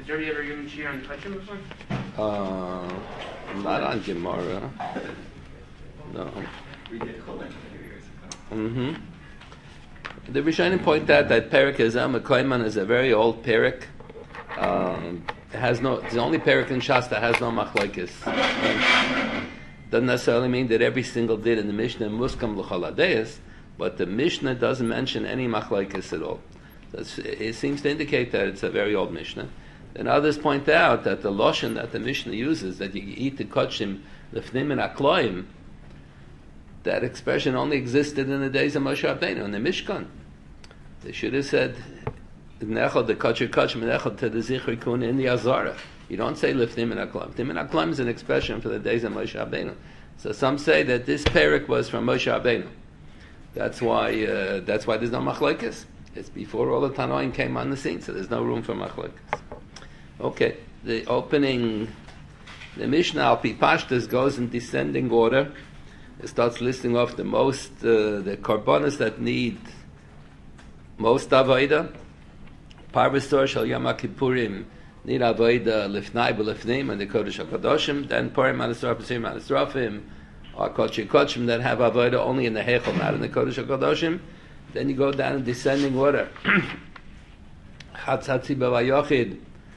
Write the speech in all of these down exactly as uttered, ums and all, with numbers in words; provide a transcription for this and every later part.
Jerry ever given Shir on Kachim before? Uh, not on Gemara. No. We did Cholim a few years ago. Mm-hmm. The Rishonim point out that Perek Ezem Koiman is a very old Perek. Um, it has no. It's the only Perek in Shas that has no machlokes. Doesn't necessarily mean that every single din in the Mishnah muskam l'chol hadayos, but the Mishnah doesn't mention any machlokes at all. That's, it seems to indicate that it's a very old Mishnah. And others point out that the lashon that the Mishnah uses, that you eat the kachim lefnim and akloim, that expression only existed in the days of Moshe Rabbeinu in the Mishkan. They should have said nechol the kachir kachim nechol to the zichri kun in the Azara. You don't say lifnim and aklam. Lifnim and aklam is an expression for the days of Moshe Rabbeinu. So some say that this perik was from Moshe Rabbeinu. That's why. Uh, that's why there's no machlokes. It's before all the Tanoim came on the scene, so there's no room for machlokes. Okay, the opening, the Mishnah al pi pashtus goes in descending order. It starts listing off the most, uh, the korbanos that need most avodah. Parvastor shal Yom Kippurim need avodah lifnai b'lifnim and the Kodesh HaKadoshim. Then Purim Manisraf Pesirim Manisrafim or Kodesh HaKodshim that have avodah only in the Heichal, not in the Kodesh HaKadoshim. Then you go down in descending order. Chatzatzi b'vayochid.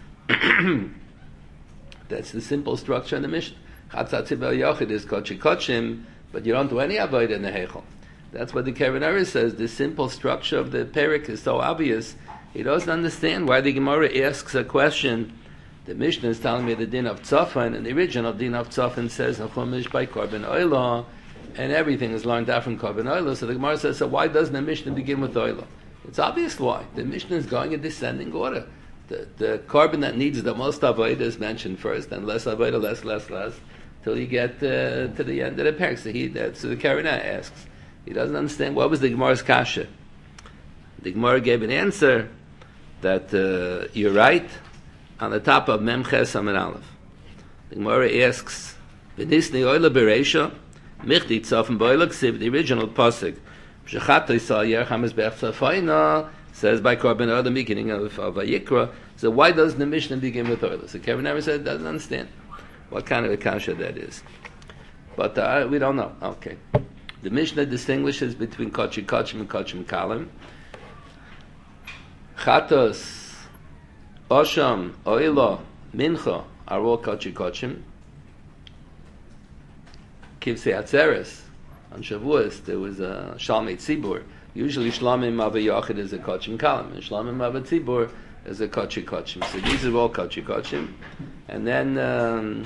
That's the simple structure in the Mishnah. Chatzatzi b'vayochid is Kodesh HaKodshim, but you don't do any avodah in the Heichal. That's what the Keren Aris says. The simple structure of the Perek is so obvious. He doesn't understand why the Gemara asks a question. The Mishnah is telling me the din of Tzafan, and the original din of Tzafan says in Chumash by Korban Oila, and everything is learned out from Korban Oila. So the Gemara says, so why doesn't the Mishnah begin with Oila? It's obvious why. The Mishnah is going in descending order. The, the Korban that needs the most avodah is mentioned first, and less avodah, less, less, less, till you get uh, to the end of the Perek. So, he, that, so the Keren asks. He doesn't understand what was the Gemara's kasha. The Gemara gave an answer that uh, you're right on the top of Mem Ches Amud Aleph. The Gemara asks, "V'nisni oila bereisha michti tzafen boila ksiv." The original pasuk, "Pshachat Yisrael yercham es be'achzafayna," says by Korban Oila, the beginning of, of Vayikra. So why doesn't the Mishnah begin with oila? So Kevin never said doesn't understand what kind of a kasha that is. But uh, we don't know. Okay. The Mishnah distinguishes between Kochi Kochim and Kochim Kalim. Chatos, Osham, Oila, Mincha are all Kochi Kochim. Kivsei Atzeres, on Shavuos, there was a Shalmei Tzibur. Usually Shlamim Ava Yochid is a Kochim Kalim, and Shlamim Ava Tzibur is a Kochi Kochim. So these are all Kochi Kochim. And then, um,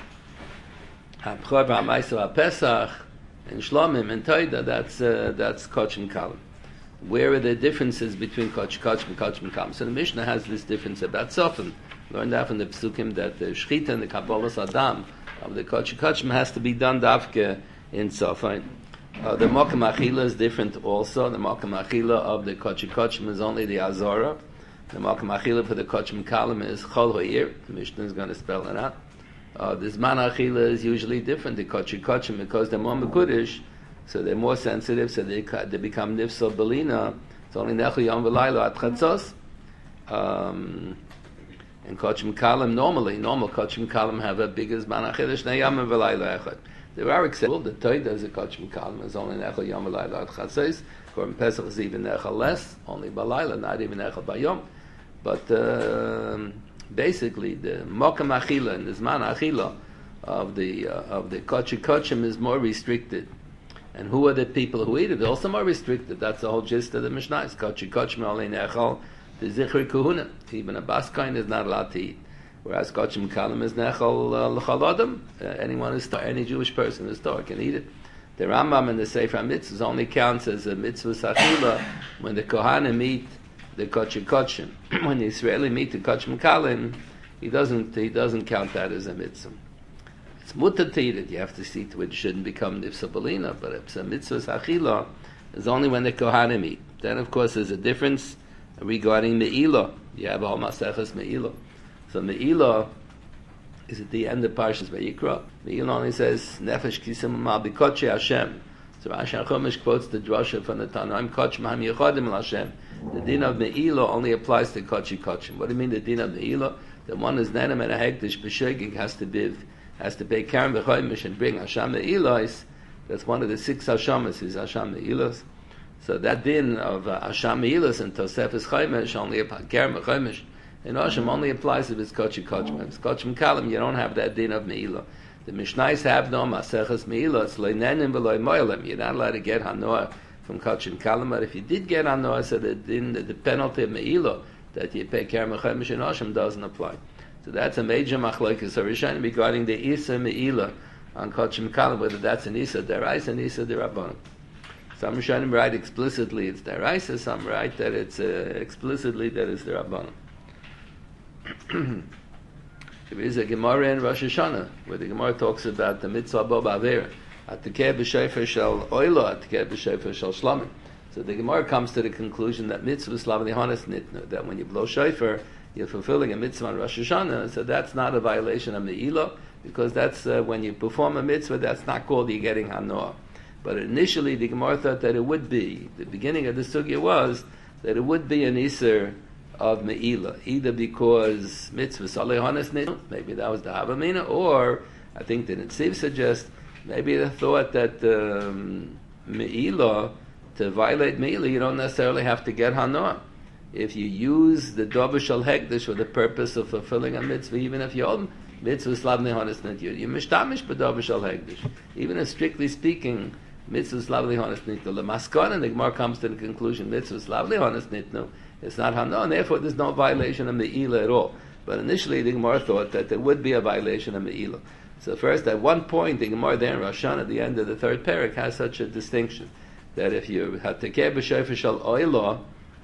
HaPchor VaMaisa HaPesach, and Shlomim and Toida, that's uh, that's Kochim Kalim. Where are the differences between Koch Kochim and Kochim Kalim? So the Mishnah has this difference about Tzofim. Learned that from the Pesukim that the Shchita and the Kabbalas Adam of the Koch Kochim has to be done Dafke in Tzofim. Uh, the Mokem Achila is different also. The Mokem Achila of the Koch Kochim is only the Azora. The Mokem Achila for the Kochim Kalim is Chol Ho'ir. The Mishnah is going to spell it out. Uh, the Zman Achila is usually different, the Kochi Kochim, because they're more Mekudish, so they're more sensitive, so they, they become Nifsal Belina. It's only Nechel Yom V'Laylo at Chatzos. Um, and Kochim Kalim, normally, normal Kochim Kalim have a bigger Zman Achila, Shnei Yom V'Laylo Echad. There are exceptions. The Toida is a Kochim Kalim, is only Nechel Yom V'Laylo at Chatzos. Korban Pesach is even Nechel less, only B'Laylo, not even Nechel B'Yom. But... Uh, basically, the Mokem Achila and the Zman Achila of the uh, of the Kochi Kochim is more restricted. And who are the people who eat it? They're also more restricted. That's the whole gist of the Mishnah. It's Kochi Kochim only Nechal, the Zichri Kuhuna. Even a Baskain is not allowed to eat. Whereas Kochim Kalim is Nechal L'chal Adam. Uh, anyone who's any Jewish person who's Torah can eat it. The Rambam and the Sefer HaMitzvahs only counts as a Mitzvah Achila when the Kohanim eat the Kochi Kochim. When the Israeli meet the Kochim Kalim, he doesn't he doesn't count that as a mitzvah. It's mutter to eat it. You have to see to it. It shouldn't become nifsa belina, but it's a mitzvah achila is only when the Kohanim eat. Then, of course, there's a difference regarding me'ilah. You have all maseches me'ilah. So me'ilah is at the end of Parshas Vayikra. Me'ilah only says nefesh kisim mal bikoche Hashem. So Rashi HaChumash quotes the drasha from the Tanaim Koch Maham Yechodim Hashem. The din of Me'ilah only applies to Kochi Kochim. What do you mean the din of Me'ilah? The one is nenem and a hektish b'shegig has to be has to pay karen v'choimish and bring Hasham Me'ilos. That's one of the six Hashamas is Hasham Me'ilos. So that din of uh, Hasham Me'ilos and Tosefes Choimish only karen v'choimish in Hashem only applies if it's kochi kochim. If it's kochim kalim, you don't have that din of Me'ilah. The Mishnais have no Maseches Me'ilos leinenim v'loy moilem. You're not allowed to get hanoah from kochim kalim. But if you did get hanoah, so the din the penalty of Me'ilah that you pay karen v'choimish in Hashem doesn't apply. So that's a major machlokes Harishanim regarding the Isa Me'ilah on Kochim Kalim, whether that's an Isa Deraisa and Isa Derabbanan. Some Rishonim write explicitly it's Deraisa, some write that it's uh, explicitly that it's Derabbanan. There is a Gemara in Rosh Hashanah where the Gemara talks about the mitzvah bo ba'avera, atikeh b'shefer shel oilo, atikeh b'shefer shel shlomim. So the Gemara comes to the conclusion that mitzvah slav nihanas nitnu, that when you blow shofar, you're fulfilling a mitzvah on Rosh Hashanah, so that's not a violation of Me'ilah, because that's uh, when you perform a mitzvah, that's not called you're getting hanoah. But initially, the Gemara thought that it would be, the beginning of the sugya was, that it would be an Iser of Me'ilah, either because mitzvah saleh hanas nitnu, maybe that was the Havamina, or, I think the Netziv suggests, maybe the thought that um, Me'ilah, to violate Me'ilah, you don't necessarily have to get hanoah. If you use the Dover Shal Hekdesh for the purpose of fulfilling a mitzvah, even if you own mitzvah slav nehonis nit, you're mishtamish b'Dover Shal Hekdesh. Even if strictly speaking, mitzvah slav nehonis nit, the Maskon, and the Gemara comes to the conclusion, mitzvah slav nehonis nit, no, it's not hano, and therefore there's no violation of Me'ilah at all. But initially the Gemara thought that there would be a violation of Me'ilah. So first, at one point, the Gemara there in Rosh Hashanah, at the end of the third parak, has such a distinction, that if you have tekeh b'shofar shel oilo,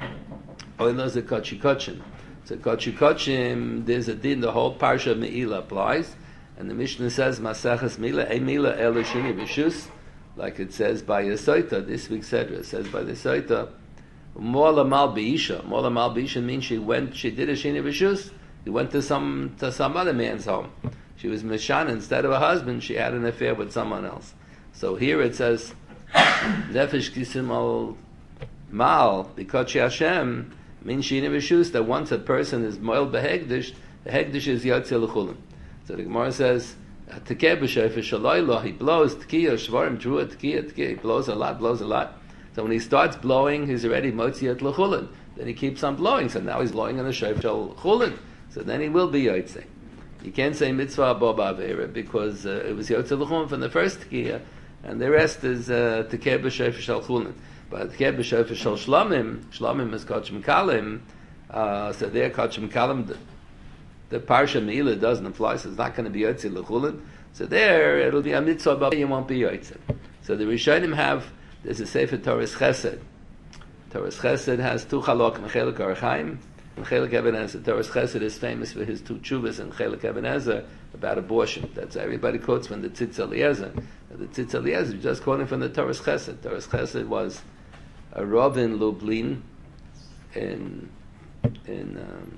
oilo is a kochi kochim. So kochi kochim, there's a din, the whole parsha of Me'ilah applies, and the Mishnah says, Maseches Me'ilah, ei Me'ilah elo sheni b'shus, like it says by Yesoita, this week's Sedra, it says by the Yesoita, Mola mal b'isha. Mola mal b'isha means she went, she did a sheni b'shus, she went to some, to some other man's home. She was Mishan, instead of a husband, she had an affair with someone else. So here it says, Nefesh kisim al mal, because Hashem, means she never shoes that once a person is moil behegdish, the hegdish is yatzil l'chulim. So the Gemara says, Tekeh b'shofar shalaylo, he blows tkiya, shvarim, drua, tkiya, tkiya, he blows a lot, blows a lot. So when he starts blowing, he's already motziat l'chulin. Then he keeps on blowing, so now he's blowing on the shofar shal chulin. So then he will be yotzei. You can't say mitzvah bo ba'avera because uh, it was yotzei l'chulin from the first tkiya, and the rest is uh, tekeh b'shofar shal chulin. But tekeh b'shofar shal shlomim, shlomim is kochim kalim, uh, so there kochim kalim, the, the parsha Me'ilah doesn't apply, so it's not going to be yotzei l'chulin. So there, it'll be a mitzvah, but you won't be yotzei. So the Rishonim have, there's a Sefer Torah's Chesed. Torah's Chesed has two chalokim, Chelik Arachaim, and Chelik Eben Ezer. Torah's Chesed is famous for his two tshuvas in Chelik Eben Ezer about abortion. That's everybody quotes from the Tzitz Eliezer. The Tzitz Eliezer is just quoting from the Torah's Chesed. Torah's Chesed was a Rav in Lublin, in in um,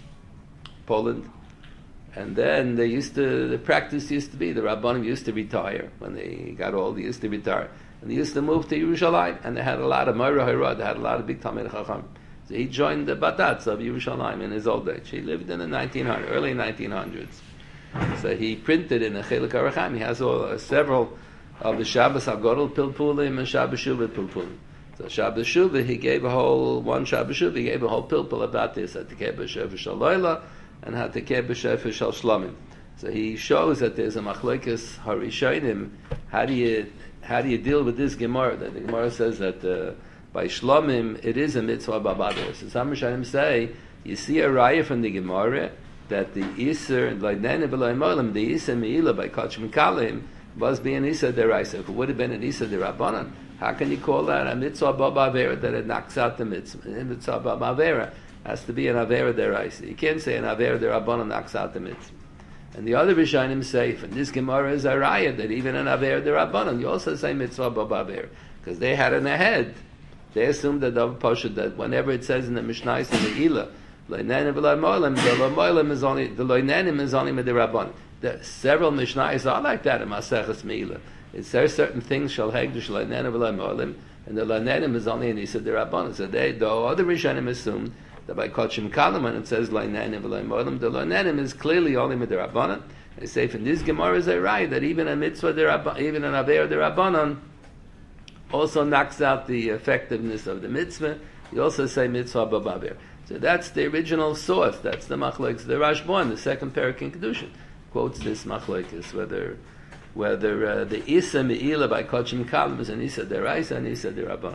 Poland, and then they used to, the practice used to be, the Rabbanim used to retire when they got old. They used to retire, and they used to move to Yerushalayim, and they had a lot of Moira Hirah, they had a lot of big Talmid Chacham. So he joined the Badatz of Yerushalayim in his old age. He lived in the nineteen hundreds, early nineteen hundreds. So he printed in the Chelik Arachaim. He has all, uh, several of the Shabbos Hagodol Pilpulim and Shabbos Shuvah Pilpulim. So Shabbos Shuvah, he gave a whole, one Shabbos Shuvah, he gave a whole pilpul about this, at the Tekeh b'shofar shel Loila, and at the Tekeh b'shofar shel Shlomim. So he shows that there's a machlokes harishonim. How do you how do you deal with this Gemara? That the Gemara says that uh, by Shlomim it is a mitzvah b'abador. So some Rishonim say you see a raya from the Gemara that the Iser like Nene b'loy molim, the Iser Me'ilah by Kochim Kalim was being Iser deraisa. If it would have been an Iser derabbanan, how can you call that a mitzvah b'avera that it knocks out the mitzvah? A mitzvah b'avera has to be an avera deraisa. You can't say an avera derabbanan knocks out the mitzvah. And the other Rishonim say, from this Gemara is a raya that even an avera derabbanan, you also say mitzvah b'avera, because they had in their head, they assumed that the Pasha that whenever it says in the Mishnais in the Ilah, loinenim v'loy molim, the loy molim is only the loinenim is only midirabbanan. There several Mishnais are like that in Maseches Me'ilah. It says certain things shall hegdush loinenim v'loy molim, and the loinenim is only an isa derabbanan. So they, the other Rishonim assumed That by Kochim Kalim, when it says Lo Nenim V'Lo Modim, the Lo Nenim is clearly only Midrabanan. They say from this Gemara is a right that even a mitzvah derabbanan, even an aver derabanan, also knocks out the effectiveness of the mitzvah. You also say mitzvah bababer. So that's the original source. That's the machlokes, the Rashbon, the second parak in Kedushin, quotes this machlokes whether whether uh, the isa meila by Kochim Kalim is an isa deraisa and isa derabbanan.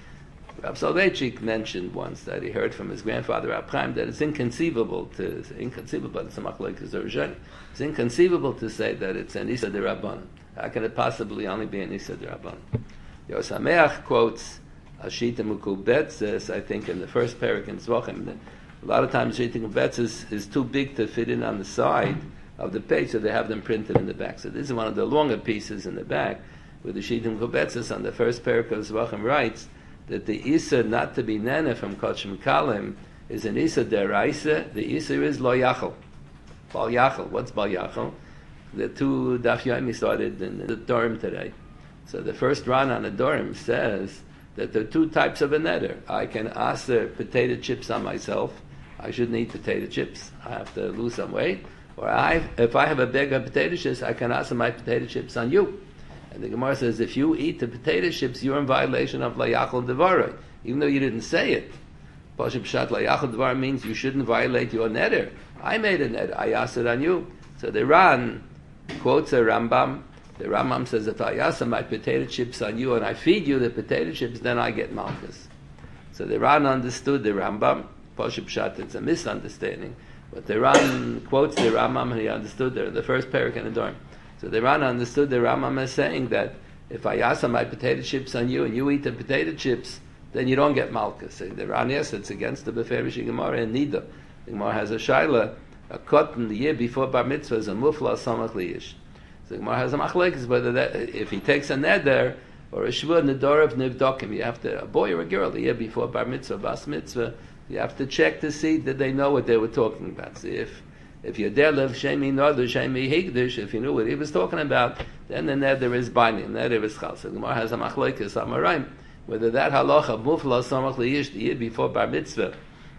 Rav Soloveitchik mentioned once that he heard from his grandfather Rav Chaim that it's inconceivable to it's inconceivable. It's a machlokes Roshani. It's inconceivable to say that it's an isa derabbanan. How can it possibly only be an isa derabbanan? Yosameach quotes Ashita Mukubetzes, I think, in the first parak in Zvachim. A lot of times Ashita Mukubetzes is too big to fit in on the side of the page, so they have them printed in the back. So this is one of the longer pieces in the back, where the Ashita Mukubetzes on the first parak of Zvachim writes that the Isa not to be nene from Kochim Kalim is an Isa deraisa. The Isa is Lo Yachal. Bal Yachal. What's Bal Yachal? The two Daf Yomi started in the dorm today. So the first run on the dorm says that there are two types of a neder. I can aser potato chips on myself. I shouldn't eat potato chips. I have to lose some weight. Or I, if I have a bag of potato chips, I can aser my potato chips on you. And the Gemara says, if you eat the potato chips, you're in violation of La Yachal Devarah, even though you didn't say it. Pashut Pshat La Yachal Devarah means you shouldn't violate your neder. I made a neder. I asked it on you. So the Ran quotes a Rambam. The Rambam says, if I ask my potato chips on you and I feed you the potato chips, then I get malchus. So the Ran understood the Rambam. Pashut Pshat, it's a misunderstanding. But the Ran quotes the Rambam and he understood there in the first parak in the dorm. So the Ran understood the Rambam as saying that if I ask my potato chips on you and you eat the potato chips, then you don't get malchus. So the Ran, yes, it's against the Beferish Gemara and Nida. The Gemara has a shaila, a cotton the year before Bar Mitzvah is a mufla samach liyish. So the Gemara has a machlekes whether that, if he takes a neder or a shvur nedor of nivdokim, you have to, a boy or a girl the year before Bar Mitzvah, Bas Mitzvah, you have to check to see that they know what they were talking about. See if If you're there, Shemi Nodu, Shemi Higdish, if you knew what he was talking about, then the neder is binding, the neder is chal. So the Gemara has a machlokes Amoraim, whether that halacha mufla samach liyish the year before bar mitzvah,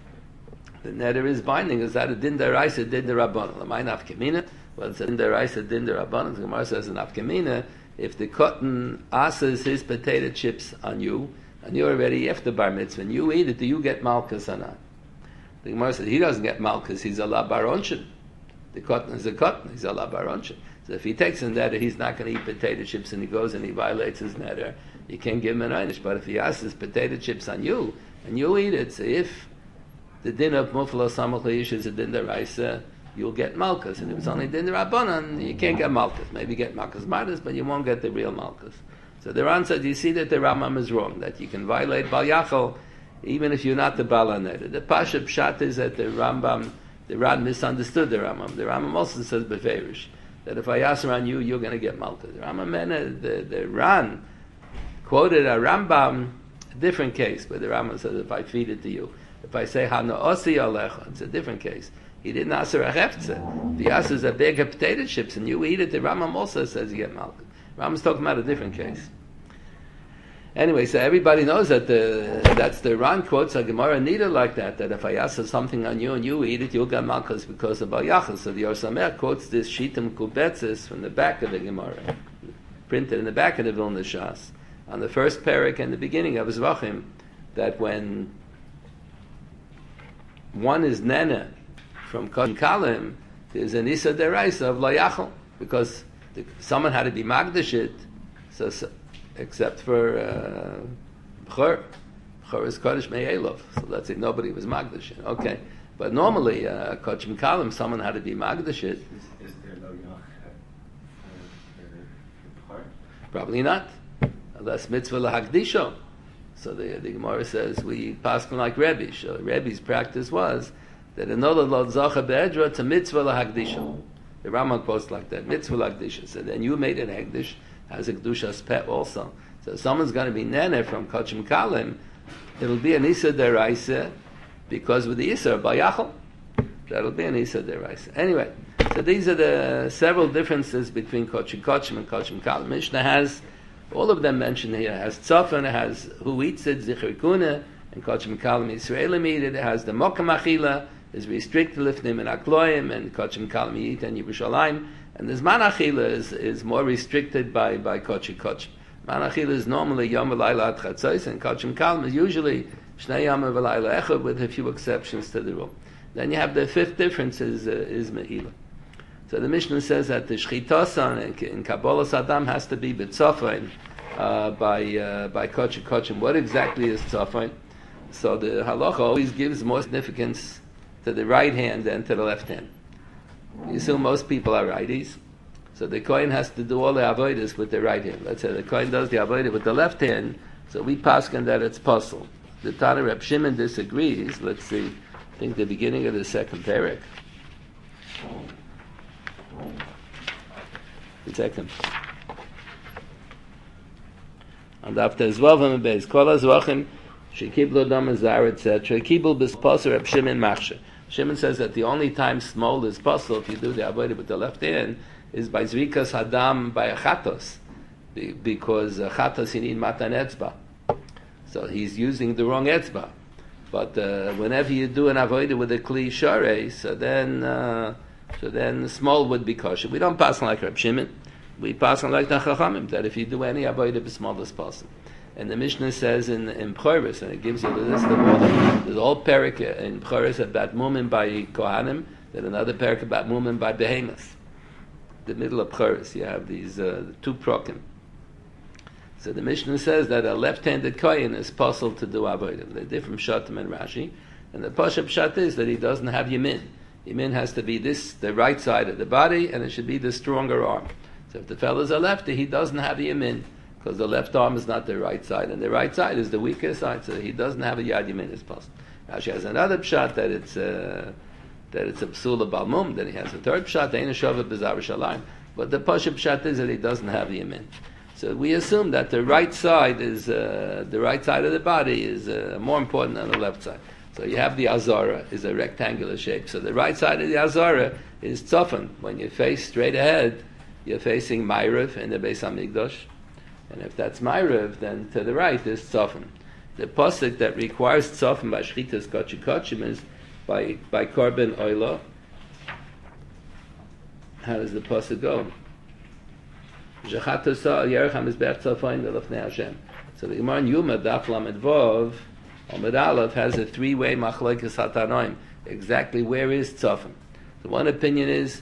the neder is binding. Is that a din deraisa, din derabbanan? L'may nafkamina? Well, it's a din deraisa, din derabbanan. The Gemara says in nafkamina, if the cotton asses his potato chips on you, and you're already after bar mitzvah, and you eat it, do you get malchus or not? The Gemara says he doesn't get malchus, he's a la baronshin. The cotton is a cotton, he's a la baronshin. So if he takes a neder, he's not going to eat potato chips and he goes and he violates his neder. You can't give him an einish. But if he asks his potato chips on you and you eat it, so if the din of mufla samach leish is a din deraisa, you'll get malchus. And if it's only din rabbanan, you can't get malchus. Maybe get malchus mardas, but you won't get the real malchus. So the Ran said, you see that the Rambam is wrong, that you can violate bal yachal even if you're not the bal neder. The pasha pshat is that the Rambam, the Ran misunderstood the Rambam. The Rambam also says beferish that if I ask around you, you're going to get malchus. The Rambam, the the Ran quoted a Rambam, a different case, where the Rambam says if I feed it to you, if I say hana osi alecha, it's a different case. He didn't ask a hefze. If he asks a bag of potato chips and you eat it, the Rambam also says you get malchus. Rambam's talking about a different case. Anyway, so everybody knows that the that's the Ran quotes a Gemara Nida like that, that if I ask something on you and you eat it, you'll get malchus because of Bal Yachal. So the Yosamer quotes this Shitim Kubetzis from the back of the Gemara, printed in the back of the Vilna Shas, on the first parak and the beginning of Zvachim, that when one is nene from Kohen Kalim, there's an Isa Deraisa of Lo Yachal, because the, someone had to be Magdash it, so, so except for uh, Bchor. Bchor is Kodesh Me'elov. So let's say nobody was Magdash. Okay. But normally, uh, Kochim Kalim, someone had to be Magdash. Is, is there no Yach uh, Bchor? Probably not. Unless mitzvah lahagdisho. So the, the Gemara says, we pass like Rebbe. So Rebbe's practice was that another lo zacha be'edra to mitzvah lahagdisho. The Rambam quotes like that, mitzvah lahagdisho. So then you made it hagdish, has a kedusha's pet also. So if someone's going to be nene from Kochim Kalim, it'll be an Isa deraisa, because with the Isa Bal Yachal, that'll be an Isa deraisa. Anyway, so these are the several differences between Kochim Kochim and Kochim Kalim. Mishnah has all of them mentioned here. It has tzafan, it has who eats it, zichir kuna, and Kochim Kalim Israeli meat, it has the Mokam Achila, is restricted Lifnim and Akloim, and Kochim Kalim Yit and Yerushalayim, and the Zman Achila is, is more restricted by, by Kochi Kochim. Zman Achila is normally Yom V'Layla Ad Chatzos, and Kochim Kalim is usually Shnei Yom V'Layla Echad, with a few exceptions to the rule. Then you have the fifth difference is, uh, is Me'ila. So the Mishnah says that the Shchitasan in Kabbalah Saddam has to be B'Tzofain uh, by uh, by Kochi Kochim. What exactly is Tzofain? So the halacha always gives more significance to the right hand than to the left hand. You assume most people are righties, so the Kohen has to do all the avodas with the right hand. Let's say the Kohen does the avodah with the left hand, so we paskin that it's puzzle. The Tana Reb Shimon disagrees. Let's see, I think the beginning of the second parak. The second. And after Zvavim Beis, Kol HaZvachim, Shekiblo Dam Azar, et cetera. Kibul B'Spaser Reb Shimon Machshe. Shimon says that the only time small is possible if you do the avodah with the left hand is by Zvikas Hadam by a Chatos, because a Chatos you need Matan Etzba. So he's using the wrong Etzba. But uh, whenever you do an avodah with a Kli Sharei, so then uh, so then small would be kosher. We don't pass on like Reb Shimon. We pass on like the Chachamim, that if you do any avodah, the small is possible. And the Mishnah says in in Bchoros, and it gives you the list of all the, there's all parak in Bchoros about Mumin by Kohanim, then another parak about Mumin by Behemoth. The middle of Bchoros, you have these uh, two prokim. So the Mishnah says that a left-handed Kohen is possible to do avodah. They're different Shatim and Rashi, and the Pashup Pshat is that he doesn't have Yamin. Yamin has to be this, the right side of the body, and it should be the stronger arm. So if the fellow's a lefty, he doesn't have Yamin, because the left arm is not the right side, and the right side is the weaker side, so he doesn't have a Yad Yamin as possible. Rashi has another Pshat that it's uh, that it's a Psula Balmum, then he has a third Pshat, Ein Shava B'Zar Shalayim, but the Pashup Pshat is that he doesn't have Yamin. So we assume that the right side is uh, the right side of the body is uh, more important than the left side. So you have the Azara is a rectangular shape. So the right side of the Azara is Tzofan. When you face straight ahead, you're facing Ma'ariv in the Beis Hamikdash. And if that's Ma'ariv, then to the right is Tzofan. The pasuk that requires Tzofan by Shchitas Kochi Kochim is by, by Korban Oila. How does the pasuk go? So the Gemara in Yuma, Daf Lamed Vov, Amud Aleph, has a three-way Machlokes Hatanoim. Exactly where is Tzofan? The one opinion is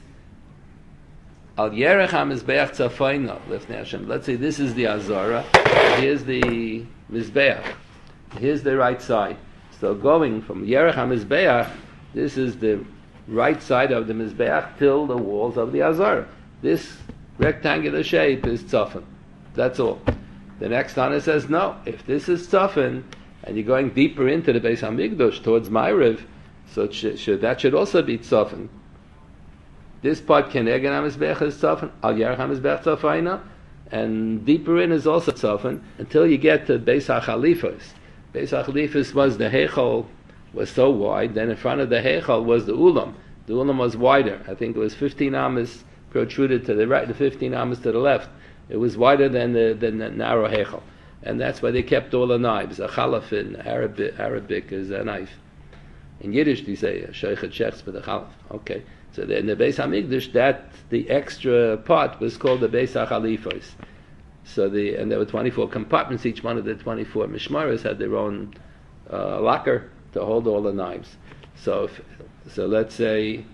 Al Yerech HaMizbeach Tzafayna Lefnei Hashem. Let's say this is the Azara. Here's the Mizbeach. Here's the right side. So going from Yerech HaMizbeach, this is the right side of the Mizbeach till the walls of the Azara. This rectangular shape is Tzofan. That's all. The next Tana says, no, if this is Tzofan, and you're going deeper into the Beis Hamikdash towards Ma'ariv, so it should, should, that should also be Tzofan. This part, Kenegen HaMizbeach is Tzofan, Al Yerech HaMizbeach Tzofayna, and deeper in is also Tzofan, until you get to Beis HaChalifos. Beis HaChalifos was the Heichal, was so wide, then in front of the Heichal was the Ulam. The Ulam was wider. I think it was fifteen amas protruded to the right, the fifteen amas to the left. It was wider than the, than the narrow Heichal. And that's why they kept all the knives. A chalaf in Arabic, Arabic is a knife. In Yiddish they say, a sheichet shechs for the chalaf. Okay. So in the Beis HaMikdash, that, the extra part was called the Beis HaChalifos. So the, and there were twenty-four compartments. Each one of the twenty-four mishmaros had their own uh, locker to hold all the knives. So, if, so let's say,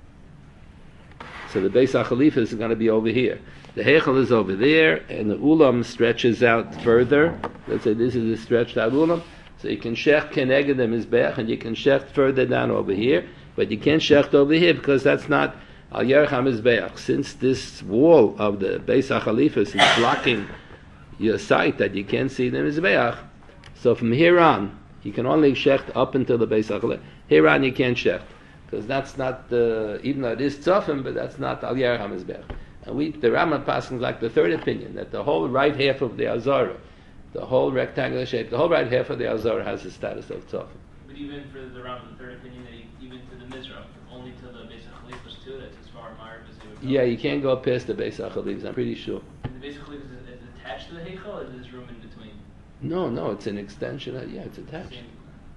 so the Beis HaChalifos is going to be over here. The Heichel is over there, and the Ulam stretches out further. Let's say this is a stretched out Ulam. So you can shecht keneged the Mizbeach, and you can shecht further down over here, but you can't shecht over here because that's not Al Yerech HaMizbeach. Since this wall of the Beis HaChalifos is blocking your sight that you can't see the Mizbeach, so from here on, you can only shecht up until the Beis HaChalifos. Here on you can't shecht, because that's not, uh, even though it is Tzofim, but that's not Al Yerech HaMizbeach. And we, the Rambam passes like the third opinion, that the whole right half of the Azara, the whole rectangular shape, the whole right half of the Azara has the status of Tzofim. But even for the Rambam, the third opinion, that he, even to the Mizrach, only to the Beis HaChalifos too, that's as far Ma'ariv as they would go. Yeah, you can't go past the Beis HaChalifos, I'm pretty sure. And the Beis HaChalifos is, is attached to the Heichel, or is there room in between? No, no, it's an extension. Of, yeah, it's attached. Same.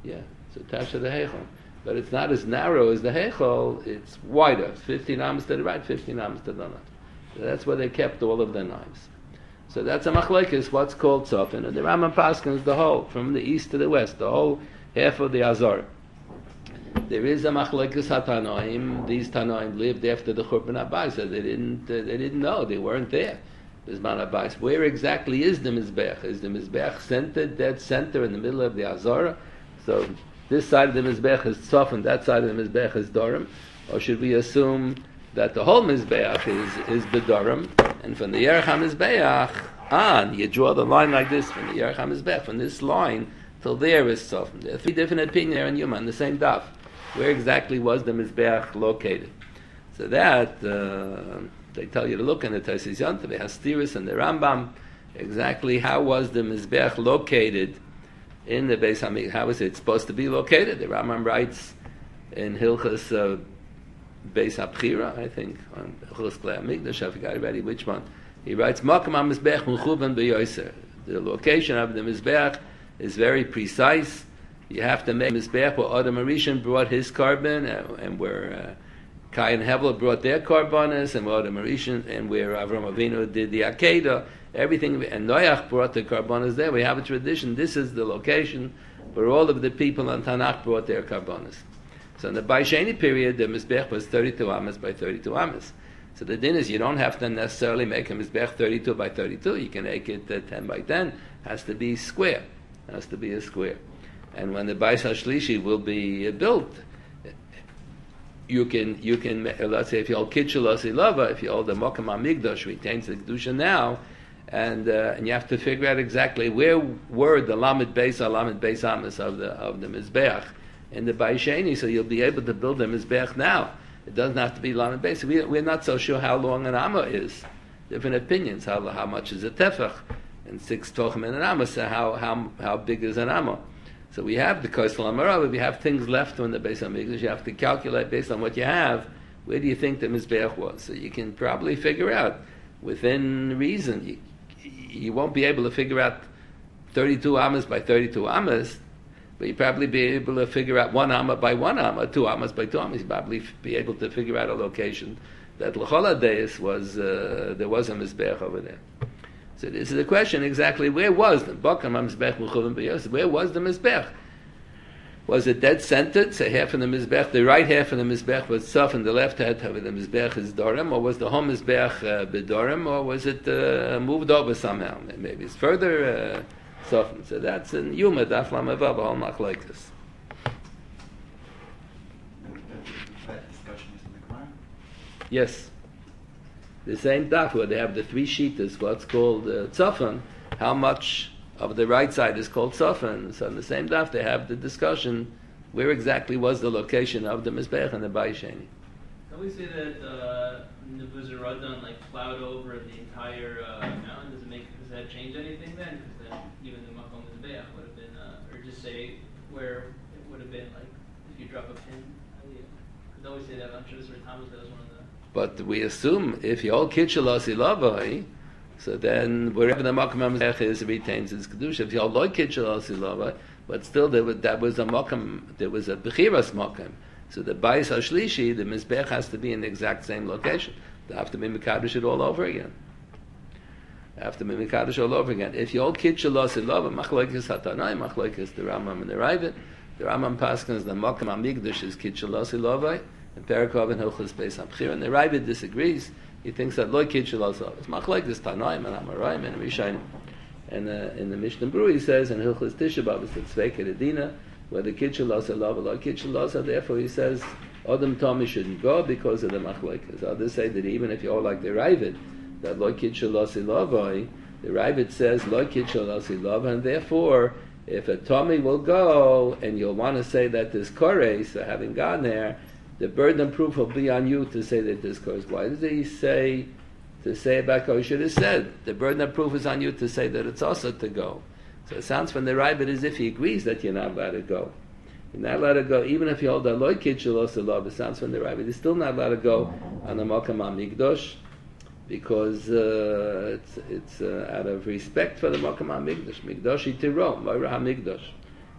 Yeah, it's attached to the Heichel. But it's not as narrow as the Heichel, it's wider. fifteen amas to the right, fifteen amas to the left. So that's where they kept all of their knives. So that's a machlekes, what's called Tzofin. And the Rambam Paskins the whole, from the east to the west, the whole half of the Azor. There is a machlekes hatanoim. These tanoim lived after the Churban Abayis, so they didn't, uh, they didn't know, they weren't there. Bisman Abayis. Where exactly is the Mizbech? Is the Mizbech centered, dead center in the middle of the Azor? So this side of the Mizbech is Tzofin, that side of the Mizbech is Dorim? Or should we assume that the whole Mizbech is, is Bedorim, and from the Yerech HaMizbech on, you draw the line like this, from the Yerech HaMizbech, from this line till there is Tzofin. There are three different opinions there in Yuma, on the same daf. Where exactly was the Mizbech located? So that, uh, they tell you to look in the Taisis Yontav, the Hastiris and the Rambam, exactly how was the Mizbech located in the Beis HaMikdash. How was it supposed to be located? The Rambam writes in Hilchas uh, Beis HaBchira, I think, on Hilchas Klei HaMikdash, I forgot already which one. He writes, Makam HaMizbech Mechuban B'Yoser. The location of the Mizbech is very precise. You have to make Mizbech where Adam Arishan brought his carbon, uh, and where uh, Kai and Hevel brought their carbonas, and where Adam Arishan, and where Avram Avinu did the Akedah, everything, and Noach brought the carbonas there. We have a tradition. This is the location where all of the people on Tanakh brought their carbonas. So in the Baisheni period, the Mizbech was thirty-two amas by thirty-two amas. So the din is you don't have to necessarily make a Mizbech thirty-two by thirty-two. You can make it uh, ten by ten. It has to be square. It has to be a square. And when the Bais HaShlishi will be uh, built, you can, you can, uh, let's say if you hold Kitchel Osilava, if you hold the Mokam HaMikdash, retains the Kedusha now, and uh, and you have to figure out exactly where were the Lamed Beis, Lamed Beis Amas of the, of the Mizbeach in the Baisheni, so you'll be able to build the Mizbeach now. It doesn't have to be Lamed Beis. We, we're not so sure how long an Amma is. Different opinions. How, how much is a Tefach? And six Tochim in an Amma, so how, how, how big is an Amma? So we have the Kosel Amara, but we have things left on the Beis HaMikdash. You have to calculate based on what you have, where do you think the Mizbeach was? So you can probably figure out, within reason, you, you won't be able to figure out thirty-two amas by thirty-two amas, but you probably be able to figure out one amma by one amma, two amas by two amas. You probably be able to figure out a location that L'chol Deis was, uh, there was a Mizbeach over there. So this is the question exactly, where was the Bokam HaMizbech Mechuvan B'Yosef? Where was the Mizbech? Was it dead centered? Say half of the Mizbech, the right half of the Mizbech was Tzaf, and the left half of the Mizbech is Dorim, or was the whole Mizbech uh, B'Dorim, or was it uh, moved over somehow? Maybe it's further uh, softened. So that's in Yuma, Daf Lamavav, all Machlekes. That discussion is in the Gemara? Yes. The same daf where they have the three sheetas, what's called uh, tzafan, how much of the right side is called tzafan. So in the same daf they have the discussion where exactly was the location of the Mizbech and the Baisheni. Can we say that uh, Nebuzaradan like plowed over the entire uh, mountain? Does it make does that change anything then? Because then even the Makom Mizbeach would have been, uh, or just say where it would have been like if you drop a pin. I could always say that. I'm sure this was Thomas that was one of the. But we assume if you all kitchel osilavai, so then wherever the makam HaMizbech is, it retains its kedusha. If you all like kitchel osilavai, but still there was, that was a makam, there was a bechiras makam. So the Bais HaShlishi, the Mizbech has to be in the exact same location. They have to be Mekadosh it all over again. They have to be Mekadosh all over again. If you all kitchel osilavai, machlokes hatanai, machlokes the Rambam and the Ravid, the Rambam Paskins, the makam HaMikdash is kitchel osilavai, and Perakov and Hilchos Beis HaBchira, and the Ravid disagrees. He thinks that Lo Kitchel also. It's machlek this Tanoim and Amoraim and Rishayim. And uh, in the Mishnah Berurah he says in Hilchos Tisha B'Av it's the Tzvei Kedina, where the Kitchel also love Lo Kitchel also. Therefore he says Adam Tommy shouldn't go because of the machlek. Others say that even if you all like the Ravid, that Lo Kitchel also love, the Ravid says Lo Kitchel also love, and therefore if a Tommy will go and you'll want to say that there's Korei, so having gone there, the burden of proof will be on you to say that this goes. Why does he say to say about go? He should have said the burden of proof is on you to say that it's also to go. So it sounds from the Rabbit as if he agrees that you're not allowed to go. You're not allowed to go, even if you hold a loy kitchel also love. It sounds from the Rabbit. He's still not allowed to go on the Makam HaMikdash because uh, it's it's uh, out of respect for the Makam HaMikdash. Mikdashi Tiro, Moira HaMikdash.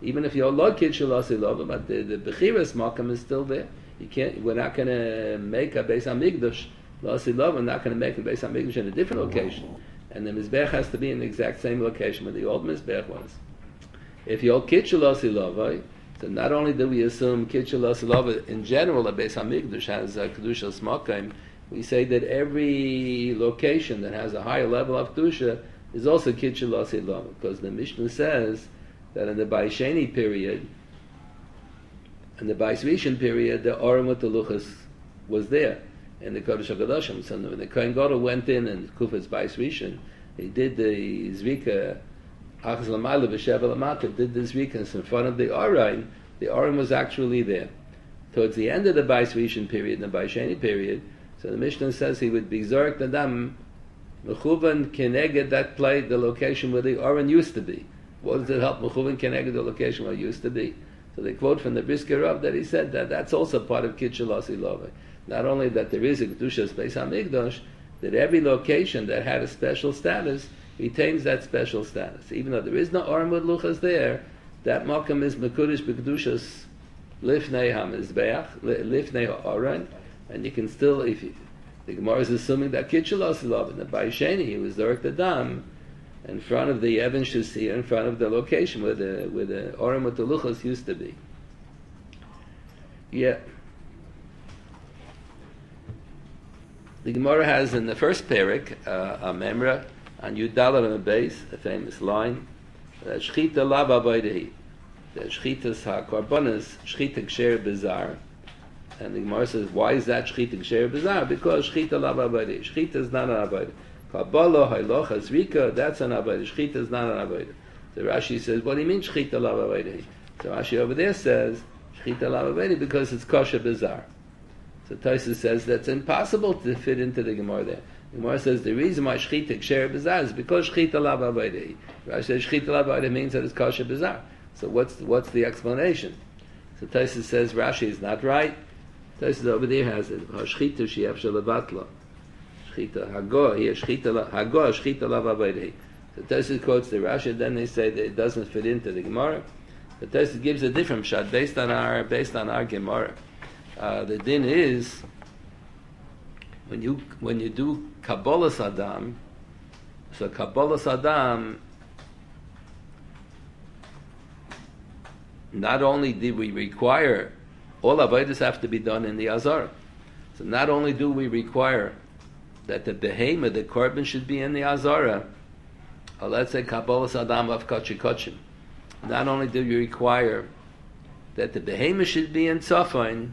Even if you're log kitchel love, but the the bechiras makam is still there. You can't. We're not going to make a Beis Hamikdash lasi love. We're not going to make a Beis Hamikdash in a different location, and the mizbech has to be in the exact same location where the old mizbech was. If you're kitchel lasi love, so not only do we assume kitchel lasi love in general, a Beis Hamikdash has a kedushas makam. We say that every location that has a higher level of kedusha is also kitchel lasi love, because the Mishnah says that in the Baisheni period, in the Bais Rishon period, the Orim with the Luchas was there in the Kodesh HaKadoshim. So when the Kohen Gadol went in and Kufas Bais Rishon, he did the Zvika, Achaz Lamayla V'Sheva Lamata, did the Zvika in front of the Orim. The Orim was actually there. Towards the end of the Bais Rishon period, in the Baisheni period, so the Mishnah says he would be Zork Nadam, Mechuvan Keneged, that place, the location where the Orim used to be. What does it help Mechuvan Keneged, the location where it used to be? So they quote from the Brisker Rav that he said that that's also part of Kitchel Lasi Love. Not only that there is a Kedushas Beis HaMikdash, that every location that had a special status retains that special status. Even though there is no Orim with Luchas there, that Makam is Mekudish B'Kedushas Lifnei HaMizbeach, Lifnei HaOren, and you can still, if you, the Gemara is assuming that Kitchel Lasi Love, in the Baisheni, he was Zorek the Dam, in front of the Evan Shusir, in front of the location where the where the Orim with the Luchas used to be. Yeah. The Gemara has in the first parak uh, a memra on Yudalad on the base, a famous line that Shchita Lava Baidehi, that Shchitas HaKarbonas Shchita Ksher Bizar, and the Gemara says, why is that Shchita Ksher Bizar? Because Shchita Lava Baidehi. Shchita is not an Abaydah. Kabbalah, Hailocha, Zrika, that's an Abaydah. Shchita is not an Abaydah. So Rashi says, what do you mean Shchita Lava Baidehi? So Rashi over there says, Shchita Lava Baidehi because it's Kosher Bizar. So Tosfos says that's impossible to fit into the Gemara there. The Gemara says the reason why Shchita Ksher Bizar is because Shchita Lava Baidehi. Rashi says Shchita Lava Baidehi means that it's Kosher Bizar. So what's the, what's the explanation? So Tosfos says Rashi is not right. Tosfos over there has it. Shchita She'ef Shalavatla. Shchita Hagoah here. Shchita Hagoah Shchita Lava Baidehi. So Tosfos quotes the Rashi. Then they say that it doesn't fit into the Gemara. But Tosfos gives a different shot based on our based on our Gemara. Uh, the din is when you when you do Kabbalah Sadam. So Kabbalah Sadam. Not only did we require all avodas have to be done in the Azara. So not only do we require that the behemoth, the korban, should be in the Azara, or let's say Kabbalah Sadam of Kachikochim. Not only do we require that the behemoth should be in Tzafain,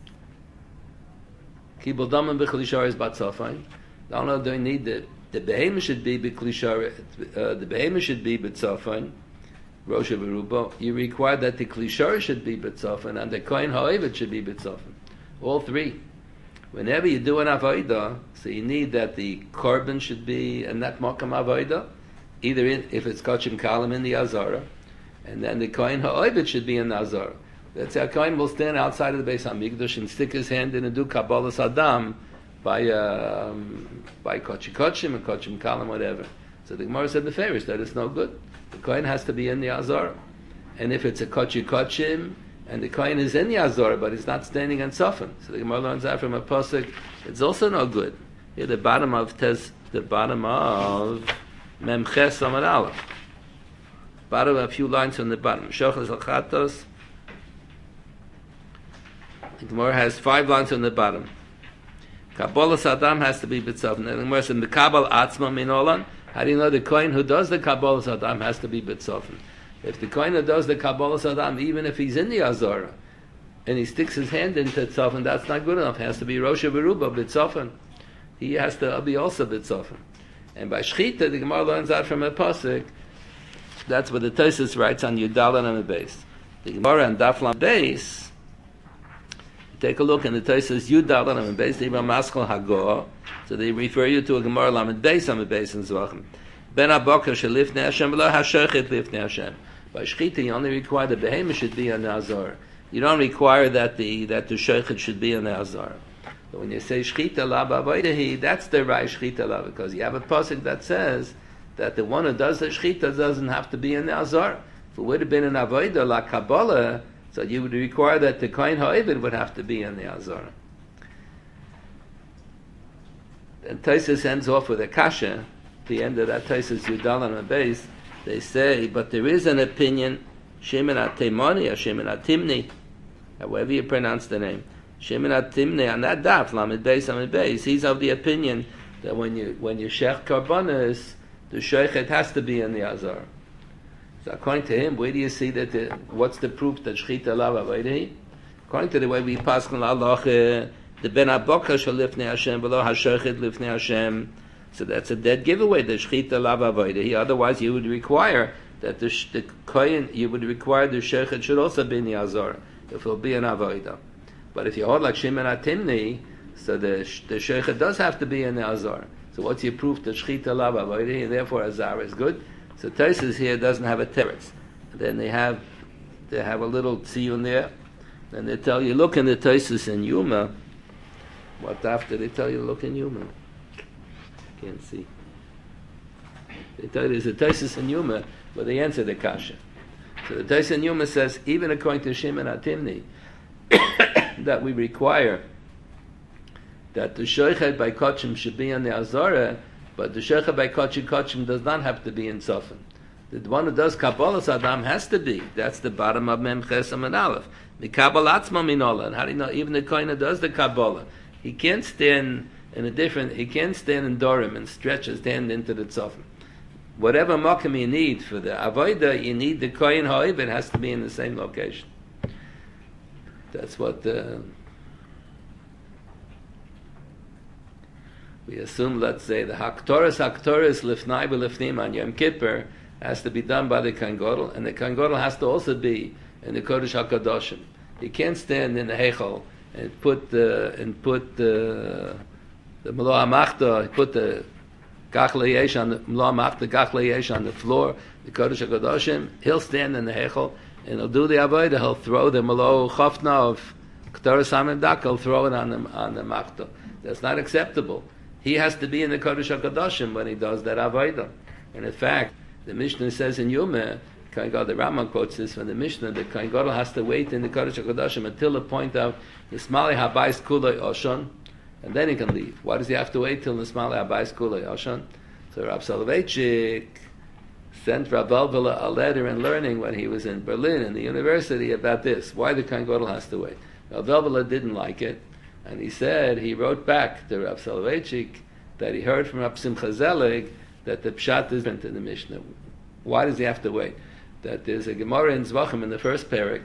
Kibul Daman B'Chlishar is Bat Tzafain. Not only do we need the the behemoth should be B'Chlishar, uh, the behemoth should be B'Tzafain, Rosh V'Ruba. You require that the Klishar should be B'Tzafain and the Kohen Ha'ovet should be B'Tzafain. All three. Whenever you do an avodah, so you need that the korban should be in that makam avodah, either in, if it's kachim kalim in the azara, and then the kohen ha'ovet should be in the azara. That's how kohen will stand outside of the Beis Hamikdash and stick his hand in and do kabbalah sadam by um, by kachim kachim and kachim kalim, whatever. So the Gemara said the favorites that it's no good. The kohen has to be in the azara, and if it's a kachim kachim, and the kohen is in the Azor, but he's not standing on Sofan. So the Gemara learns that from a pasuk. It's also no good. Here, the bottom of Tes, the bottom of Memches Amar Aleph. Bottom, a few lines from the bottom. Shochas Alchatos. The Gemara has five lines from the bottom. Kabbalah Sadam has to be B'Tzofan. The Gemara says, Mekabal Atzma Min Olam. How do you know the kohen who does the Kabbalah Sadam has to be B'Tzofan? If the kohen does the Kabbalah Sadam, even if he's in the Azara, and he sticks his hand into Tzofan, that's not good enough. It has to be Rosh V'Ruba, B'Tzofan. He has to be also B'Tzofan. And by Shchita, the Gemara learns out from a pasuk. That's what the Tosfos writes on Yudalan and the base. The Gemara on Daflam base. Take a look in the Tosfos Yudalan and the base. They were Maskal Hagoah, so they refer you to a Gemara Lamed base on the base in Zvachim. Ben Abokar Shalifnei Hashem, Lo Hashochet Lifnei Hashem. By Shchita, you only require the behemoth should be in the Azar. You don't require that the that the shochet should be in the Azar. But when you say Shchita La B'Avodahi, that's the right Shchita La, because you have a pasuk that says that the one who does the Shchita doesn't have to be in the Azar. If it would have been an avodah like Kabbalah, so you would require that the Kohen Ha'ovid would have to be in the Azara. And Taisus ends off with a kasha. At the end of that Taisus Yudalan and base, they say, but there is an opinion, Shimon Atemoni or Shimon Atimni, however you pronounce the name, Shimon Atimni, on that daf, Lamed Beis, Lamed Beis, he's of the opinion that when you when you shech karbanos, the sheichet has to be in the Azara. So according to him, where do you see that? The, what's the proof that shechita lav avodah? According to the way we pass on Allah, the ben aboka shel lifnei Hashem, below hashochet lifnei Hashem. So that's a dead giveaway. The shechita lav avodah. Otherwise, you would require that the the kohen, you would require the sheichet should also be in the Azara if it will be an avodah. But if you hold like Shimon Atimni, so the the sheichet does have to be in the Azara. So what's your proof that shechita lav avodah? And therefore, Azara is good. So Taisus here doesn't have a teretz. Then they have they have a little tziyun there. Then they tell you, look in the Taisus in Yuma. What after they tell you, look in Yuma? Can't see. They tell you there's a Taisus in Yuma, but they answer the kasha. So the Taisus in Yuma says, even according to Shimon Atimni, that we require that the shoichet by kochim should be on the Azara, but the sheichet by kochim kochim does not have to be in Sofan. The one who does Kabbalah Adam has to be. That's the bottom of Mem Chesam and Aleph. Mikabal Atzma Minola. And how do you know? Even the Kohen does the Kabbalah. He can't stand in a different, he can't stand in Dorim and stretch his hand into the Tzofim. Whatever Mokim you need for the Avodah, you need the Kohen Ha'ovid has to be in the same location. That's what the... We assume, let's say, the Haktoris Haktoris Lifnai B'Lifnim on Yom Kippur has to be done by the Kohen Gadol, and the Kohen Gadol has to also be in the Kodesh HaKadoshim. He can't stand in the Heichal and put the and put the the Melo HaMachta, put the Gach Le'yesh on the Melo HaMachta Gach Le'yesh on the floor, the Kodesh HaKadoshim. He'll stand in the Heichal and he'll do the Avodah. He'll throw the Melo Chofna of K'toras HaMimdak. He'll throw it on the on the Machta. That's not acceptable. He has to be in the Kodesh HaKadoshim when he does that Avodah. And in fact, the Mishnah says in Yuma, Kohen Gadol, the Rambam quotes this from the Mishnah, that Kohen Gadol has to wait in the Kodesh HaKadoshim until the point of Nismali Habayis Kulei Oshon, and then he can leave. Why does he have to wait till Nismali Habayis Kulei Oshon? So Rav Soloveitchik sent Rav Elvela a letter in learning when he was in Berlin in the university about this. Why the Kohen Gadol has to wait? Rav Elvela didn't like it. And he said, he wrote back to Rav Soloveitchik that he heard from Rav Simcha Zelig that the Pshat is meant in the Mishnah. Why does he have to wait? That there's a Gemara in Zvachim in the first parak.